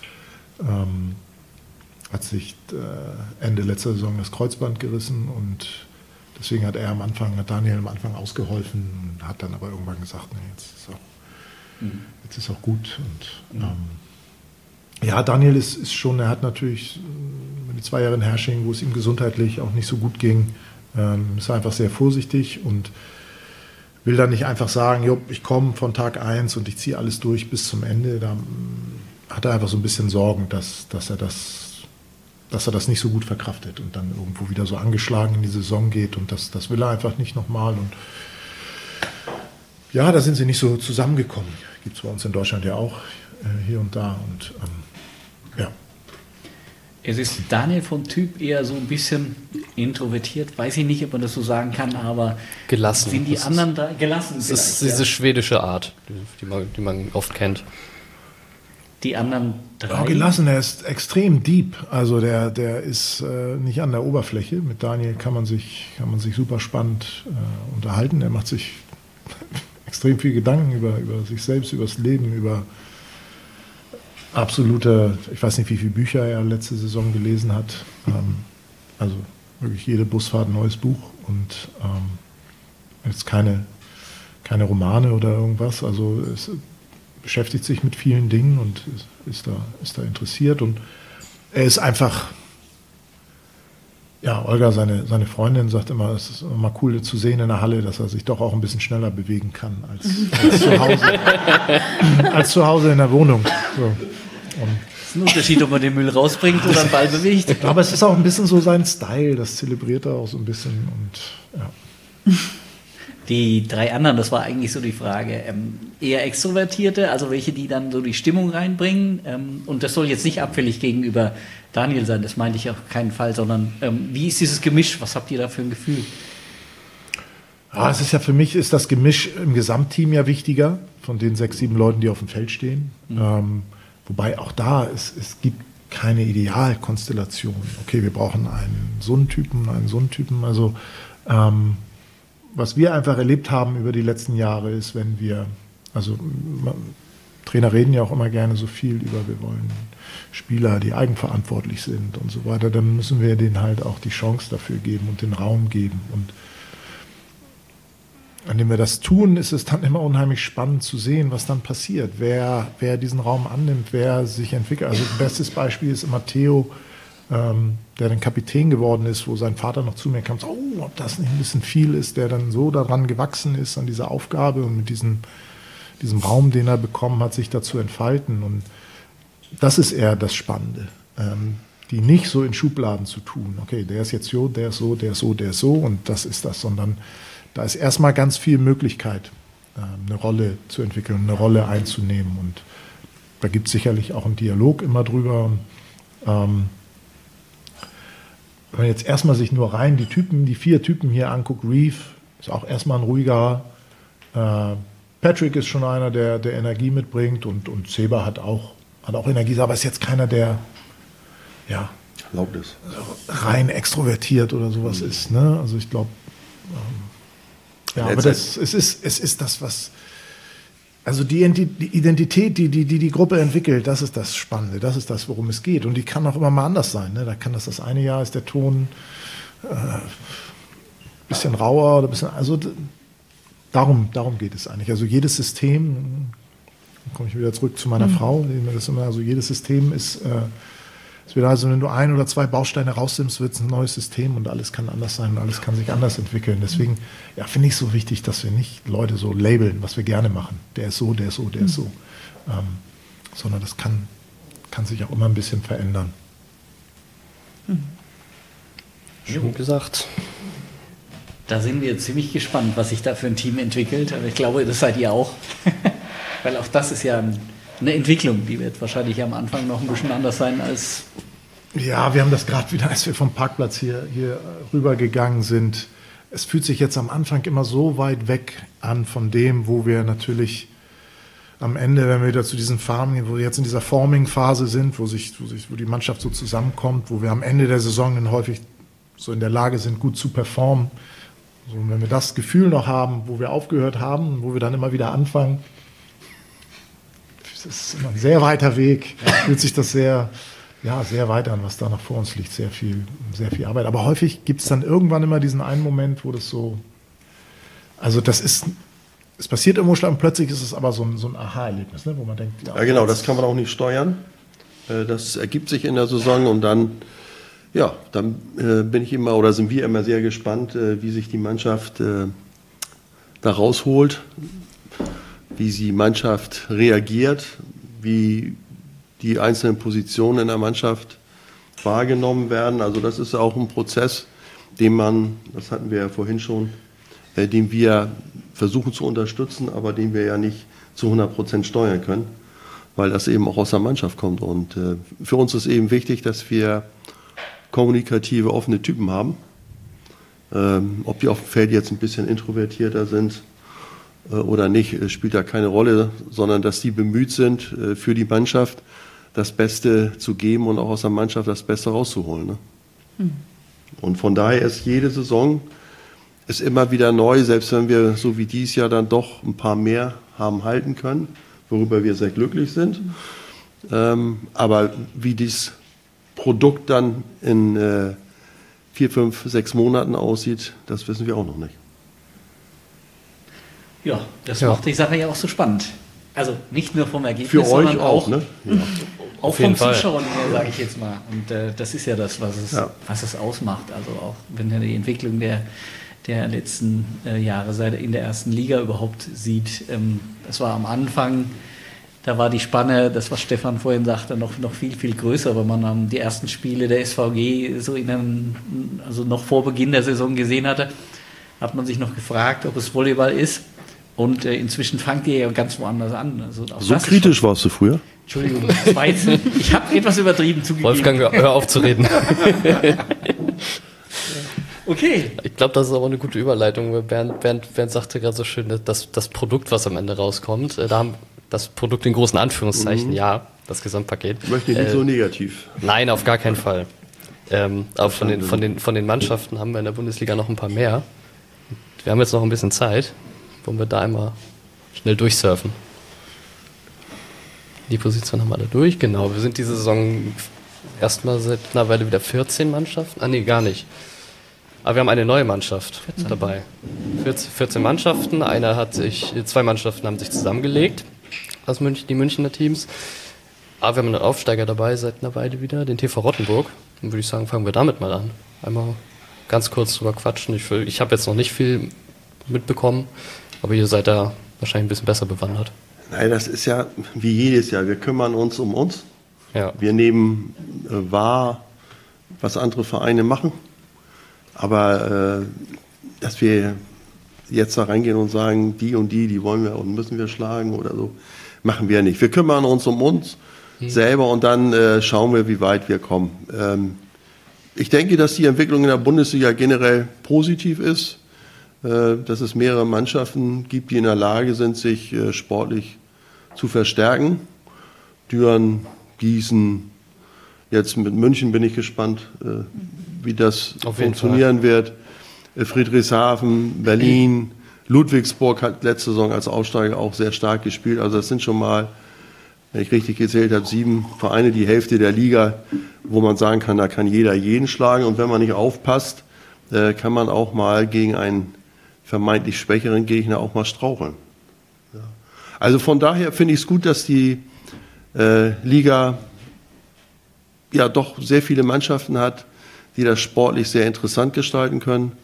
hat sich Ende letzter Saison das Kreuzband gerissen und deswegen hat Daniel am Anfang ausgeholfen und hat dann aber irgendwann gesagt, nee, jetzt ist auch gut. Und ja, Daniel ist schon, er hat natürlich mit 2 Jahren in Hersching, wo es ihm gesundheitlich auch nicht so gut ging, ist er einfach sehr vorsichtig und will dann nicht einfach sagen, ich komme von Tag 1 und ich ziehe alles durch bis zum Ende. Da hat er einfach so ein bisschen Sorgen, dass er das nicht so gut verkraftet und dann irgendwo wieder so angeschlagen in die Saison geht und das will er einfach nicht nochmal. Und ja, da sind sie nicht so zusammengekommen. Gibt es bei uns in Deutschland ja auch hier und da und ja. Es ist Daniel vom Typ eher so ein bisschen introvertiert, weiß ich nicht, ob man das so sagen kann, aber gelassen. Sind die anderen da gelassen? Das ist diese schwedische Art, die man oft kennt. Die anderen 3? Ja, gelassen, er ist extrem deep, also der ist nicht an der Oberfläche. Mit Daniel kann man sich super spannend unterhalten, er macht sich extrem viel Gedanken über sich selbst, über das Leben, über absolute, ich weiß nicht, wie viele Bücher er letzte Saison gelesen hat. Also wirklich jede Busfahrt ein neues Buch und jetzt keine Romane oder irgendwas. Also es beschäftigt sich mit vielen Dingen und ist da interessiert. Und er ist einfach, ja, Olga, seine Freundin, sagt immer, es ist immer cool zu sehen in der Halle, dass er sich doch auch ein bisschen schneller bewegen kann als zu Hause. Als zu Hause in der Wohnung. So. Das ist ein Unterschied, ob man den Müll rausbringt oder einen Ball bewegt. Aber es ist auch ein bisschen so sein Style, das zelebriert er auch so ein bisschen. Und, ja. Die 3 anderen, das war eigentlich so die Frage, eher Extrovertierte, also welche, die dann so die Stimmung reinbringen. Und das soll jetzt nicht abfällig gegenüber Daniel sein, das meinte ich auf keinen Fall, sondern wie ist dieses Gemisch? Was habt ihr da für ein Gefühl? Ja, es ist ja für mich ist das Gemisch im Gesamtteam ja wichtiger, von den 6, 7 Leuten, die auf dem Feld stehen. Wobei auch da, es gibt keine Idealkonstellation. Okay, wir brauchen einen so einen Typen. Also was wir einfach erlebt haben über die letzten Jahre ist, wenn wir, also Trainer reden ja auch immer gerne so viel über, wir wollen Spieler, die eigenverantwortlich sind und so weiter, dann müssen wir denen halt auch die Chance dafür geben und den Raum geben. Und indem wir das tun, ist es dann immer unheimlich spannend zu sehen, was dann passiert, wer diesen Raum annimmt, wer sich entwickelt. Also bestes Beispiel ist immer Theo, der dann Kapitän geworden ist, wo sein Vater noch zu mir kam, so, ob das nicht ein bisschen viel ist, der dann so daran gewachsen ist, an dieser Aufgabe und mit diesem Raum, den er bekommen hat, sich dazu entfalten. Und das ist eher das Spannende, die nicht so in Schubladen zu tun. Okay, der ist jetzt so, der ist so, der ist so, der ist so und das ist das, sondern da ist erstmal ganz viel Möglichkeit. eine Rolle zu entwickeln, eine Rolle einzunehmen. Und da gibt es sicherlich auch einen Dialog immer drüber. Wenn man jetzt erstmal sich nur rein die 4 Typen hier anguckt, Reeve ist auch erstmal ein ruhiger, Patrick ist schon einer, der Energie mitbringt und Seba hat auch Energie, aber ist jetzt keiner, der laut ist, rein extrovertiert oder sowas ist. Ne? Also ich glaube, aber es ist das, was, also die Identität, die Gruppe entwickelt, das ist das Spannende, das ist das, worum es geht. Und die kann auch immer mal anders sein. Ne? Da kann das eine Jahr ist der Ton bisschen rauer oder bisschen, also darum geht es eigentlich. Also jedes System, dann komme ich wieder zurück zu meiner Frau, die mir das immer, also jedes System ist wieder, also wenn du 1 oder 2 Bausteine rausnimmst, wird es ein neues System und alles kann anders sein und alles kann sich anders entwickeln. Deswegen finde ich es so wichtig, dass wir nicht Leute so labeln, was wir gerne machen. Der ist so, der ist so, der ist so. Sondern das kann sich auch immer ein bisschen verändern. Schön gesagt. Da sind wir ziemlich gespannt, was sich da für ein Team entwickelt. Aber ich glaube, das seid ihr auch. Weil auch das ist ja eine Entwicklung, die wird wahrscheinlich am Anfang noch ein bisschen anders sein als... Ja, wir haben das gerade wieder, als wir vom Parkplatz hier rübergegangen sind. Es fühlt sich jetzt am Anfang immer so weit weg an von dem, wo wir natürlich am Ende, wenn wir wieder zu diesen Farming, wo wir jetzt in dieser Forming-Phase sind, wo die Mannschaft so zusammenkommt, wo wir am Ende der Saison dann häufig so in der Lage sind, gut zu performen. So, wenn wir das Gefühl noch haben, wo wir aufgehört haben, wo wir dann immer wieder anfangen, das ist immer ein sehr weiter Weg, fühlt sich das sehr weit an, was da noch vor uns liegt, sehr viel Arbeit. Aber häufig gibt es dann irgendwann immer diesen einen Moment, wo das so, also es passiert irgendwo schnell und plötzlich ist es aber so ein Aha-Erlebnis, ne, wo man denkt, ja genau, das kann man auch nicht steuern. Das ergibt sich in der Saison und dann bin ich immer oder sind wir immer sehr gespannt, wie sich die Mannschaft da rausholt, wie die Mannschaft reagiert, wie die einzelnen Positionen in der Mannschaft wahrgenommen werden. Also das ist auch ein Prozess, das hatten wir ja vorhin schon, den wir versuchen zu unterstützen, aber den wir ja nicht zu 100% steuern können, weil das eben auch aus der Mannschaft kommt. Und für uns ist eben wichtig, dass wir kommunikative, offene Typen haben. Ob die auf dem Feld jetzt ein bisschen introvertierter sind oder nicht, spielt da keine Rolle, sondern dass die bemüht sind, für die Mannschaft das Beste zu geben und auch aus der Mannschaft das Beste rauszuholen. Ne? Und von daher ist jede Saison ist immer wieder neu, selbst wenn wir so wie dieses Jahr dann doch ein paar mehr haben halten können, worüber wir sehr glücklich sind. Aber wie dieses Produkt dann in 4, 5, 6 Monaten aussieht, das wissen wir auch noch nicht. Ja, das macht die Sache ja auch so spannend. Also nicht nur vom Ergebnis, für sondern euch auch, ne? Ja. Auch vom Zuschauen her, sage ich jetzt mal. Und das ist ja das, was es ausmacht. Also auch wenn er die Entwicklung der letzten Jahre in der ersten Liga überhaupt sieht. Das war am Anfang, da war die Spanne, das was Stefan vorhin sagte, noch viel, viel größer, weil man die ersten Spiele der SVG so also noch vor Beginn der Saison gesehen hatte, hat man sich noch gefragt, ob es Volleyball ist. Und inzwischen fangt ihr ja ganz woanders an. Also so kritisch warst du früher? Entschuldigung, ich habe etwas übertrieben zugegeben. Wolfgang, hör auf zu reden. Okay. Ich glaube, das ist aber eine gute Überleitung. Bernd sagte gerade so schön, dass das Produkt, was am Ende rauskommt, da haben das Produkt in großen Anführungszeichen, das Gesamtpaket. Ich möchte nicht so negativ. Nein, auf gar keinen Fall. Aber von den Mannschaften haben wir in der Bundesliga noch ein paar mehr. Wir haben jetzt noch ein bisschen Zeit, wollen wir da einmal schnell durchsurfen. Die Position haben wir alle durch, genau. Wir sind diese Saison erstmal seit einer Weile wieder 14 Mannschaften. Nee, gar nicht. Aber wir haben eine neue Mannschaft dabei. 14 Mannschaften. 2 Mannschaften haben sich zusammengelegt, die Münchner Teams. Aber wir haben einen Aufsteiger dabei seit einer Weile wieder, den TV Rottenburg. Dann würde ich sagen, fangen wir damit mal an. Einmal ganz kurz drüber quatschen. Ich habe jetzt noch nicht viel mitbekommen, aber ihr seid da wahrscheinlich ein bisschen besser bewandert. Nein, das ist ja wie jedes Jahr. Wir kümmern uns um uns. Ja. Wir nehmen wahr, was andere Vereine machen. Aber dass wir jetzt da reingehen und sagen, die und die wollen wir und müssen wir schlagen oder so. Machen wir nicht. Wir kümmern uns um uns selber und dann schauen wir, wie weit wir kommen. Ich denke, dass die Entwicklung in der Bundesliga generell positiv ist, dass es mehrere Mannschaften gibt, die in der Lage sind, sich sportlich zu verstärken. Düren, Gießen, jetzt mit München bin ich gespannt, wie das funktionieren wird. Friedrichshafen, Berlin, Ludwigsburg hat letzte Saison als Aufsteiger auch sehr stark gespielt. Also das sind schon mal, wenn ich richtig gezählt habe, 7 Vereine, die Hälfte der Liga, wo man sagen kann, da kann jeder jeden schlagen. Und wenn man nicht aufpasst, kann man auch mal gegen einen vermeintlich schwächeren Gegner auch mal straucheln. Ja. Also von daher finde ich es gut, dass die Liga ja doch sehr viele Mannschaften hat, die das sportlich sehr interessant gestalten können.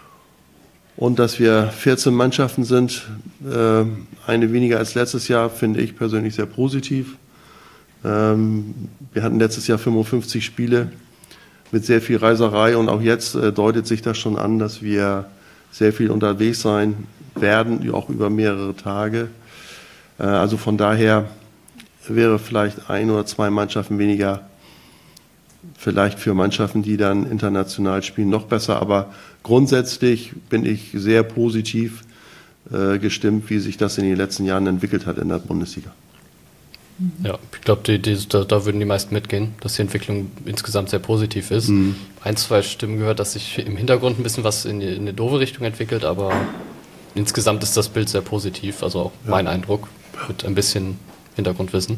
Und dass wir 14 Mannschaften sind, eine weniger als letztes Jahr, finde ich persönlich sehr positiv. Wir hatten letztes Jahr 55 Spiele mit sehr viel Reiserei und auch jetzt deutet sich das schon an, dass wir sehr viel unterwegs sein werden, auch über mehrere Tage. Also von daher wäre vielleicht 1 oder 2 Mannschaften weniger, vielleicht für Mannschaften, die dann international spielen, noch besser. Aber grundsätzlich bin ich sehr positiv gestimmt, wie sich das in den letzten Jahren entwickelt hat in der Bundesliga. Ja, ich glaube, da würden die meisten mitgehen, dass die Entwicklung insgesamt sehr positiv ist. 1, 2 Stimmen gehört, dass sich im Hintergrund ein bisschen was in eine doofe Richtung entwickelt, aber insgesamt ist das Bild sehr positiv, also auch mein Eindruck, mit ein bisschen Hintergrundwissen.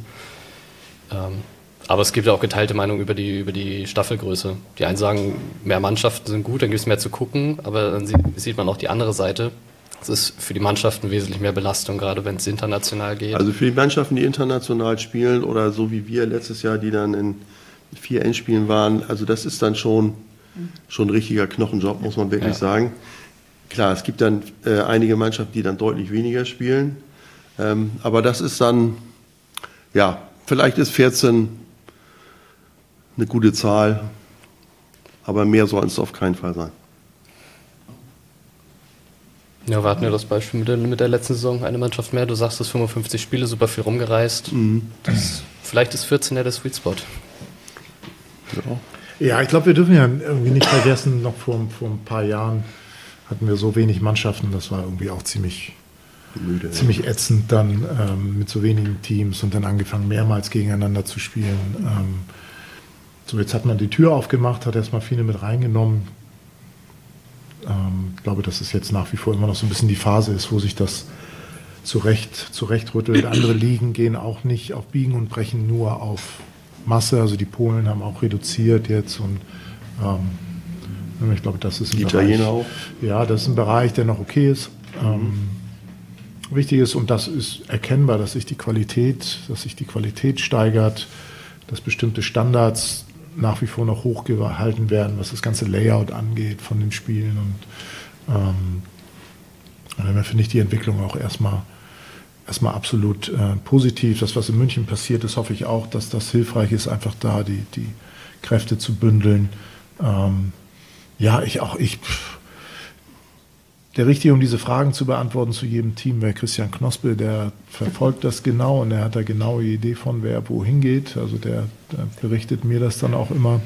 Aber es gibt ja auch geteilte Meinungen über die Staffelgröße. Die einen sagen, mehr Mannschaften sind gut, dann gibt es mehr zu gucken, aber dann sieht man auch die andere Seite. Es ist für die Mannschaften wesentlich mehr Belastung, gerade wenn es international geht. Also für die Mannschaften, die international spielen oder so wie wir letztes Jahr, die dann in 4 Endspielen waren, also das ist dann schon ein richtiger Knochenjob, muss man wirklich sagen. Klar, es gibt dann einige Mannschaften, die dann deutlich weniger spielen, aber das ist dann, ja, vielleicht ist 14 eine gute Zahl, aber mehr soll es auf keinen Fall sein. Ja, wir hatten ja das Beispiel mit der letzten Saison, eine Mannschaft mehr, du sagst, es 55 Spiele, super viel rumgereist. Vielleicht ist 14 ja der Sweet Spot. Ja, ich glaube, wir dürfen ja irgendwie nicht vergessen, noch vor ein paar Jahren hatten wir so wenig Mannschaften, das war irgendwie auch ziemlich ätzend dann mit so wenigen Teams und dann angefangen mehrmals gegeneinander zu spielen. So, jetzt hat man die Tür aufgemacht, hat erstmal viele mit reingenommen. Ich glaube, dass es jetzt nach wie vor immer noch so ein bisschen die Phase ist, wo sich das zurechtrüttelt. Andere Ligen gehen auch nicht auf Biegen und Brechen nur auf Masse. Also die Polen haben auch reduziert jetzt und ich glaube, das ist ein die Bereich. Italiener auch? Ja, das ist ein Bereich, der noch okay ist. Wichtig ist, und das ist erkennbar, dass sich die Qualität steigert, dass bestimmte Standards nach wie vor noch hochgehalten werden, was das ganze Layout angeht von den Spielen. Und dann finde ich die Entwicklung auch erstmal absolut positiv. Das, was in München passiert ist, hoffe ich auch, dass das hilfreich ist, einfach da die Kräfte zu bündeln. Der Richtige, um diese Fragen zu beantworten zu jedem Team, wäre Christian Knospe, der verfolgt das genau und er hat da genaue Idee von, wer wohin geht. Also der berichtet mir das dann auch immer.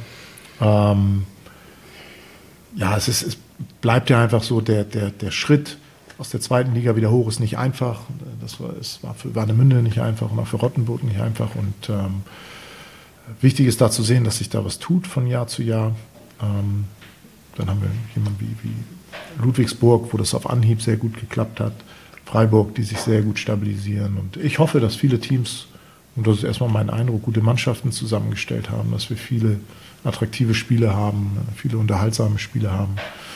Es bleibt ja einfach so, der Schritt aus der 2. Liga wieder hoch ist nicht einfach. Es war für Warnemünde nicht einfach und auch für Rottenburg nicht einfach. Und wichtig ist da zu sehen, dass sich da was tut von Jahr zu Jahr. Dann haben wir jemanden wie Ludwigsburg, wo das auf Anhieb sehr gut geklappt hat. Freiburg, die sich sehr gut stabilisieren. Und ich hoffe, dass viele Teams, und das ist erstmal mein Eindruck, gute Mannschaften zusammengestellt haben, dass wir viele attraktive Spiele haben, viele unterhaltsame Spiele haben.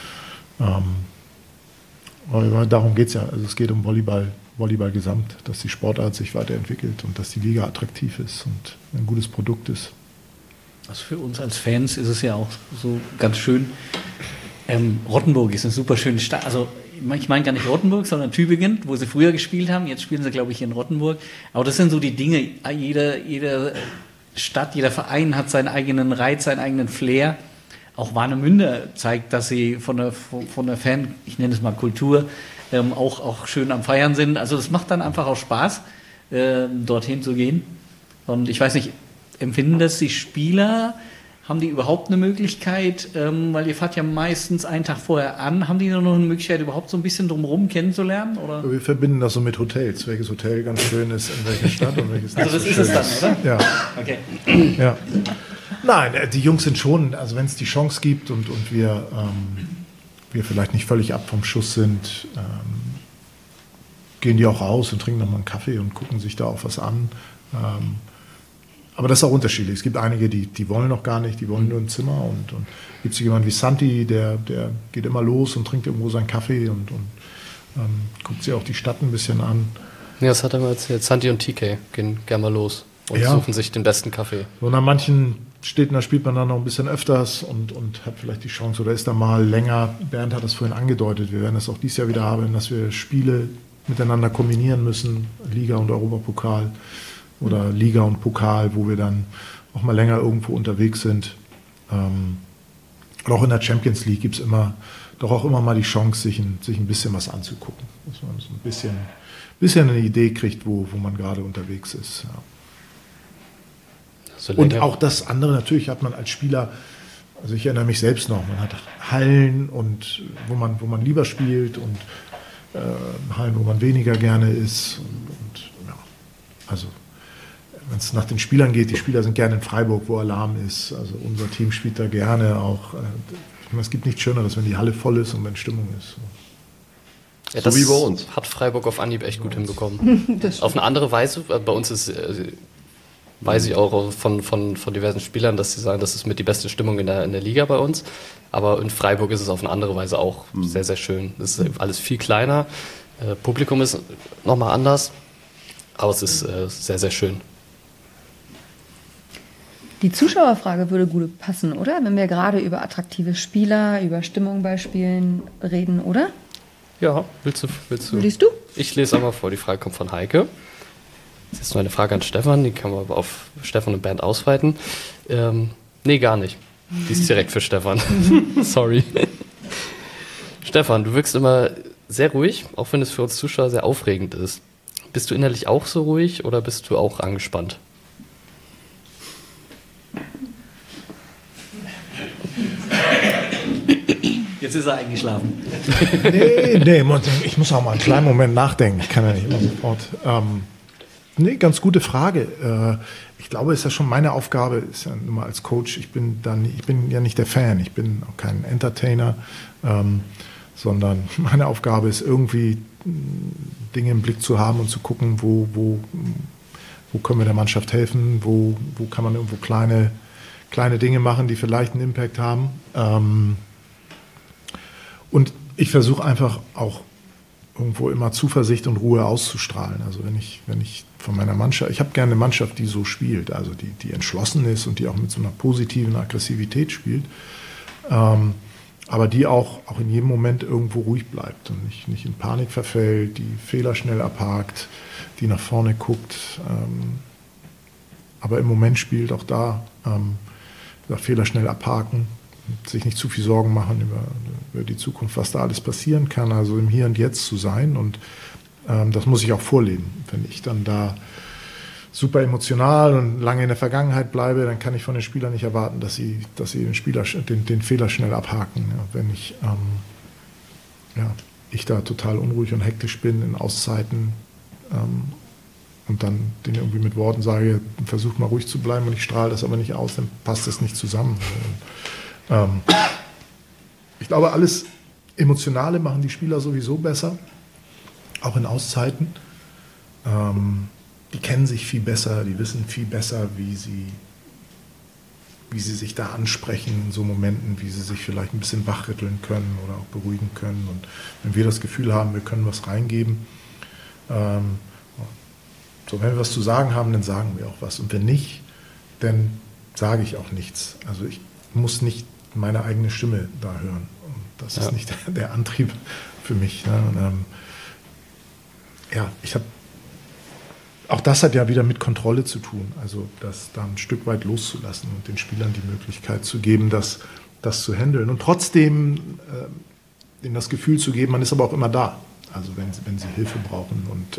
Aber darum geht es ja. Also es geht um Volleyball gesamt, dass die Sportart sich weiterentwickelt und dass die Liga attraktiv ist und ein gutes Produkt ist. Also für uns als Fans ist es ja auch so ganz schön. Rottenburg ist eine super schöne Stadt. Also ich meine gar nicht Rottenburg, sondern Tübingen, wo sie früher gespielt haben. Jetzt spielen sie, glaube ich, in Rottenburg. Aber das sind so die Dinge. Jede Stadt, jeder Verein hat seinen eigenen Reiz, seinen eigenen Flair. Auch Warnemünde zeigt, dass sie von der Fan, ich nenne es mal Kultur, auch schön am Feiern sind. Also das macht dann einfach auch Spaß, dorthin zu gehen. Und ich weiß nicht, empfinden das die Spieler? Haben die überhaupt eine Möglichkeit, weil ihr fahrt ja meistens einen Tag vorher an, haben die noch eine Möglichkeit, überhaupt so ein bisschen drumherum kennenzulernen? Oder? Wir verbinden das so mit Hotels, welches Hotel ganz schön ist, in welcher Stadt und welches nicht. Also das so ist schön es dann, oder? Ja. Okay. Ja. Nein, die Jungs sind schon, also wenn es die Chance gibt und wir vielleicht nicht völlig ab vom Schuss sind, gehen die auch raus und trinken nochmal einen Kaffee und gucken sich da auch was an. Aber das ist auch unterschiedlich. Es gibt einige, die wollen noch gar nicht, die wollen nur im Zimmer. Und gibt es jemanden wie Santi, der geht immer los und trinkt irgendwo seinen Kaffee und guckt sich auch die Stadt ein bisschen an. Ja, das hat er mal erzählt. Santi und TK gehen gerne mal los und suchen sich den besten Kaffee. Und an manchen Städten, da spielt man dann noch ein bisschen öfters und hat vielleicht die Chance oder ist da mal länger. Bernd hat das vorhin angedeutet, wir werden das auch dieses Jahr wieder haben, dass wir Spiele miteinander kombinieren müssen, Liga und Europapokal. Oder Liga und Pokal, wo wir dann auch mal länger irgendwo unterwegs sind. Und auch in der Champions League gibt es doch auch immer mal die Chance, sich ein bisschen was anzugucken. Dass man so ein bisschen eine Idee kriegt, wo man gerade unterwegs ist. Ja. So und auch das andere, natürlich hat man als Spieler, also ich erinnere mich selbst noch, man hat Hallen, und wo man lieber spielt und Hallen, wo man weniger gerne ist. Und ja, also wenn es nach den Spielern geht, die Spieler sind gerne in Freiburg, wo Alarm ist. Also unser Team spielt da gerne auch. Ich meine, es gibt nichts Schöneres, wenn die Halle voll ist und wenn Stimmung ist. Ja, so wie bei uns. Hat Freiburg auf Anhieb echt gut hinbekommen. Auf eine andere Weise. Bei uns ist, weiß ich auch von diversen Spielern, dass sie sagen, das ist mit die beste Stimmung in der Liga bei uns. Aber in Freiburg ist es auf eine andere Weise auch sehr, sehr schön. Es ist alles viel kleiner. Publikum ist nochmal anders. Aber es ist sehr, sehr schön. Die Zuschauerfrage würde gut passen, oder? Wenn wir gerade über attraktive Spieler, über Stimmung bei Spielen reden, oder? Ja, willst du? Liest du? Ich lese einmal vor. Die Frage kommt von Heike. Das ist nur eine Frage an Stefan, die kann man aber auf Stefan und Bernd ausweiten. Nee, gar nicht. Die ist direkt für Stefan. Sorry. Stefan, du wirkst immer sehr ruhig, auch wenn es für uns Zuschauer sehr aufregend ist. Bist du innerlich auch so ruhig oder bist du auch angespannt? Jetzt ist er eingeschlafen. Nee, ich muss auch mal einen kleinen Moment nachdenken. Ich kann ja nicht immer sofort. Nee, ganz gute Frage. Ich glaube, es ist ja schon meine Aufgabe, ist ja immer als Coach, ich bin ja nicht der Fan, ich bin auch kein Entertainer, sondern meine Aufgabe ist irgendwie Dinge im Blick zu haben und zu gucken, wo können wir der Mannschaft helfen, wo kann man irgendwo kleine Dinge machen, die vielleicht einen Impact haben. Und ich versuche einfach auch irgendwo immer Zuversicht und Ruhe auszustrahlen. Also wenn ich von meiner Mannschaft, ich habe gerne eine Mannschaft, die so spielt, also die entschlossen ist und die auch mit so einer positiven Aggressivität spielt, aber die auch in jedem Moment irgendwo ruhig bleibt und nicht in Panik verfällt, die Fehler schnell abhakt, die nach vorne guckt, aber im Moment spielt auch da, Fehler schnell abhaken, sich nicht zu viel Sorgen machen über die Zukunft, was da alles passieren kann, also im Hier und Jetzt zu sein, und das muss ich auch vorleben. Wenn ich dann da super emotional und lange in der Vergangenheit bleibe, dann kann ich von den Spielern nicht erwarten, dass sie den Fehler schnell abhaken. Ja, wenn ich da total unruhig und hektisch bin in Auszeiten und dann denen irgendwie mit Worten sage, versucht mal ruhig zu bleiben, und ich strahle das aber nicht aus, dann passt das nicht zusammen. Ich glaube, alles Emotionale machen die Spieler sowieso besser, auch in Auszeiten. Die kennen sich viel besser, die wissen viel besser, wie sie sich da ansprechen in so Momenten, wie sie sich vielleicht ein bisschen wachrütteln können oder auch beruhigen können. Und wenn wir das Gefühl haben, wir können was reingeben, wenn wir was zu sagen haben, dann sagen wir auch was. Und wenn nicht, dann sage ich auch nichts. Also ich muss nicht meine eigene Stimme da hören. Und das ist nicht der Antrieb für mich. Ne? Und, auch das hat ja wieder mit Kontrolle zu tun. Also das da ein Stück weit loszulassen und den Spielern die Möglichkeit zu geben, das zu handeln. Und trotzdem ihnen das Gefühl zu geben, man ist aber auch immer da. Also wenn sie Hilfe brauchen und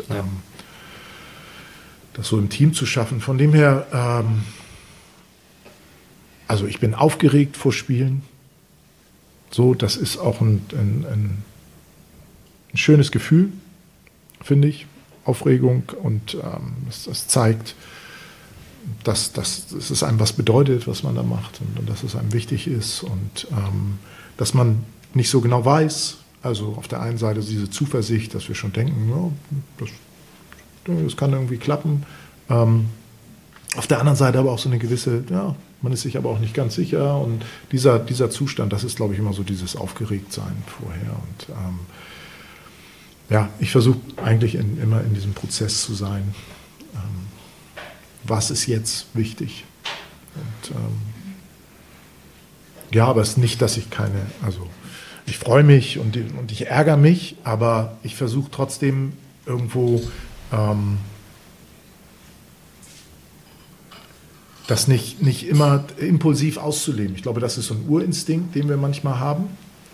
das so im Team zu schaffen. Von dem her, also ich bin aufgeregt vor Spielen. So, das ist auch ein schönes Gefühl, finde ich. Aufregung und das zeigt, dass es einem was bedeutet, was man da macht und dass es einem wichtig ist und dass man nicht so genau weiß. Also auf der einen Seite diese Zuversicht, dass wir schon denken, ja, das kann irgendwie klappen. Auf der anderen Seite aber auch so eine gewisse, ja, man ist sich aber auch nicht ganz sicher. Und dieser Zustand, das ist, glaube ich, immer so dieses Aufgeregtsein vorher. Und ja, ich versuche eigentlich immer in diesem Prozess zu sein. Was ist jetzt wichtig? Und ja, aber es ist nicht, dass ich ich freue mich und ich ärgere mich, aber ich versuche trotzdem irgendwo das nicht immer impulsiv auszuleben. Ich glaube, das ist so ein Urinstinkt, den wir manchmal haben.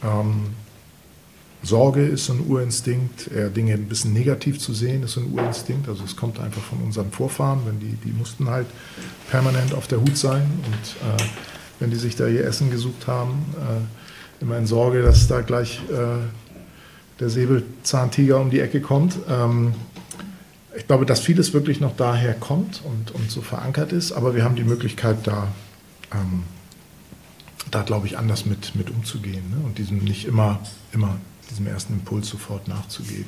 Sorge ist so ein Urinstinkt, Dinge ein bisschen negativ zu sehen, ist so ein Urinstinkt. Also es kommt einfach von unseren Vorfahren, wenn die mussten halt permanent auf der Hut sein und wenn die sich da ihr Essen gesucht haben, immer in Sorge, dass da gleich der Säbelzahntiger um die Ecke kommt. Ich glaube, dass vieles wirklich noch daher kommt und so verankert ist, aber wir haben die Möglichkeit, da glaube ich, anders mit umzugehen, ne? Und diesem nicht immer diesem ersten Impuls sofort nachzugeben.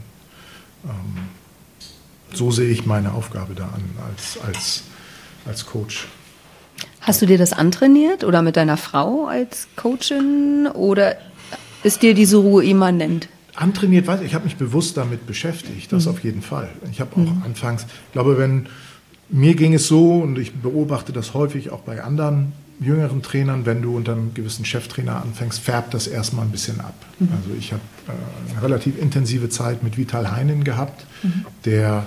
So sehe ich meine Aufgabe da an als Coach. Hast du dir das antrainiert oder mit deiner Frau als Coachin oder ist dir diese Ruhe immanent? Antrainiert, weiß ich habe mich bewusst damit beschäftigt, das auf jeden Fall. Ich habe auch anfangs, ich glaube, mir ging es so und ich beobachte das häufig auch bei anderen jüngeren Trainern, wenn du unter einem gewissen Cheftrainer anfängst, färbt das erstmal ein bisschen ab. Also ich habe eine relativ intensive Zeit mit Vital Heinen gehabt, der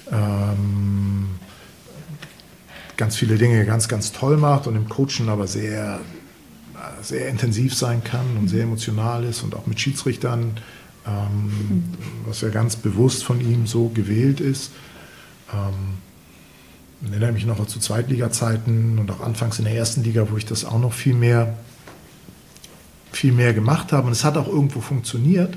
ganz viele Dinge ganz, ganz toll macht und im Coachen aber sehr, sehr intensiv sein kann und sehr emotional ist und auch mit Schiedsrichtern, was ja ganz bewusst von ihm so gewählt ist. Ich erinnere mich noch zu Zweitliga-Zeiten und auch anfangs in der ersten Liga, wo ich das auch noch viel mehr gemacht habe. Und es hat auch irgendwo funktioniert,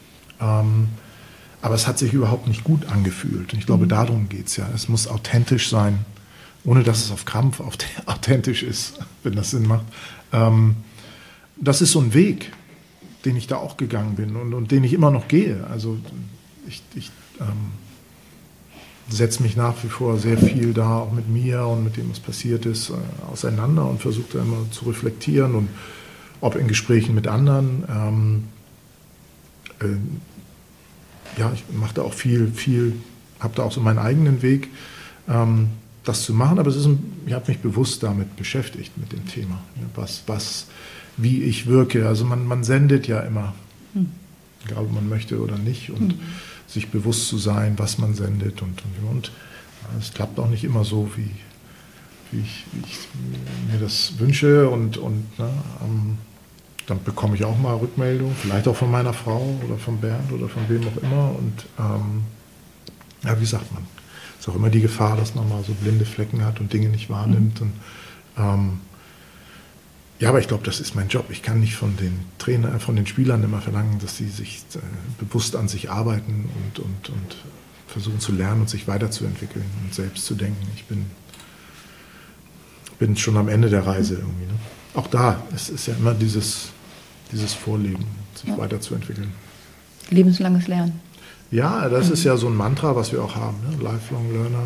aber es hat sich überhaupt nicht gut angefühlt. Und ich glaube, darum geht es ja. Es muss authentisch sein, ohne dass es auf Krampf authentisch ist, wenn das Sinn macht. Das ist so ein Weg, den ich da auch gegangen bin und den ich immer noch gehe. Also ich setze mich nach wie vor sehr viel da, auch mit mir und mit dem, was passiert ist, auseinander und versuche da immer zu reflektieren und ob in Gesprächen mit anderen. Ja, ich mache da auch viel, habe da auch so meinen eigenen Weg, das zu machen, aber ich habe mich bewusst damit beschäftigt, mit dem Thema, wie ich wirke. Also man sendet ja immer, egal ob man möchte oder nicht, und sich bewusst zu sein, was man sendet und es klappt auch nicht immer so, wie ich mir das wünsche und dann bekomme ich auch mal Rückmeldung, vielleicht auch von meiner Frau oder von Bernd oder von wem auch immer und ja, wie sagt man, es ist auch immer die Gefahr, dass man mal so blinde Flecken hat und Dinge nicht wahrnimmt und ja, aber ich glaube, das ist mein Job. Ich kann nicht von den Trainern, von den Spielern immer verlangen, dass sie sich bewusst an sich arbeiten und versuchen zu lernen und sich weiterzuentwickeln und selbst zu denken. Ich bin schon am Ende der Reise irgendwie. Ne? Auch da, es ist ja immer dieses Vorleben, sich weiterzuentwickeln. Lebenslanges Lernen. Ja, das ist ja so ein Mantra, was wir auch haben, ne? Lifelong Learner.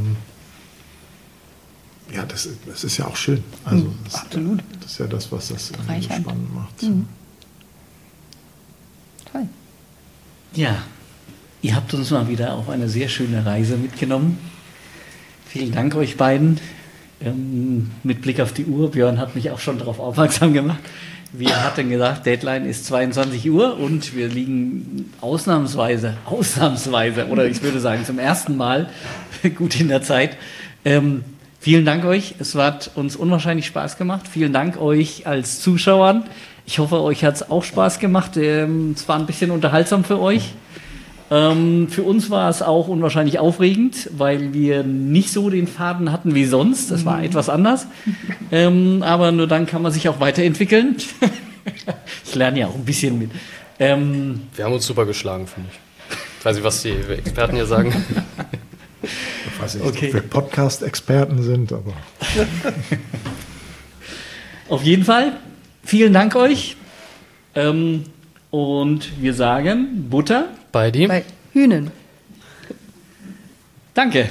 Ja, das ist ja auch schön. Also absolut. Das ist ja das, was das so spannend macht. Toll. Ja, ihr habt uns mal wieder auf eine sehr schöne Reise mitgenommen. Vielen Dank euch beiden. Mit Blick auf die Uhr, Björn hat mich auch schon darauf aufmerksam gemacht. Wir hatten gesagt, Deadline ist 22 Uhr und wir liegen ausnahmsweise, oder ich würde sagen zum ersten Mal gut in der Zeit. Vielen Dank euch. Es hat uns unwahrscheinlich Spaß gemacht. Vielen Dank euch als Zuschauern. Ich hoffe, euch hat es auch Spaß gemacht. Es war ein bisschen unterhaltsam für euch. Für uns war es auch unwahrscheinlich aufregend, weil wir nicht so den Faden hatten wie sonst. Das war etwas anders. Aber nur dann kann man sich auch weiterentwickeln. Ich lerne ja auch ein bisschen mit. Wir haben uns super geschlagen, finde ich. Ich weiß nicht, was die Experten hier sagen. Ich weiß nicht, ob wir Podcast-Experten sind, aber... Auf jeden Fall, vielen Dank euch. Und wir sagen Butter Bei dir? Bei Hühnen. Danke.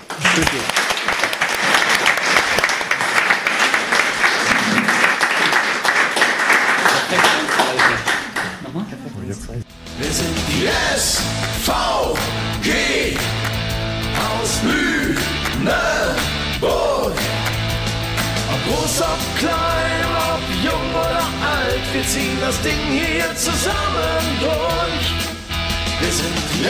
Wir sind die SVG aus Lüneburg. Ob groß, ob klein, ob jung oder alt, wir ziehen das Ding hier zusammen durch. Wir sind die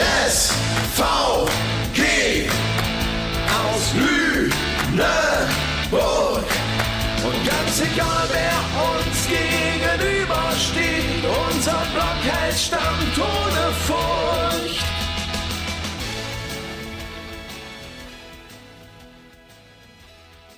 SVG aus Lüneburg. Und ganz egal, wer uns gegenübersteht, unser Block hält Stand.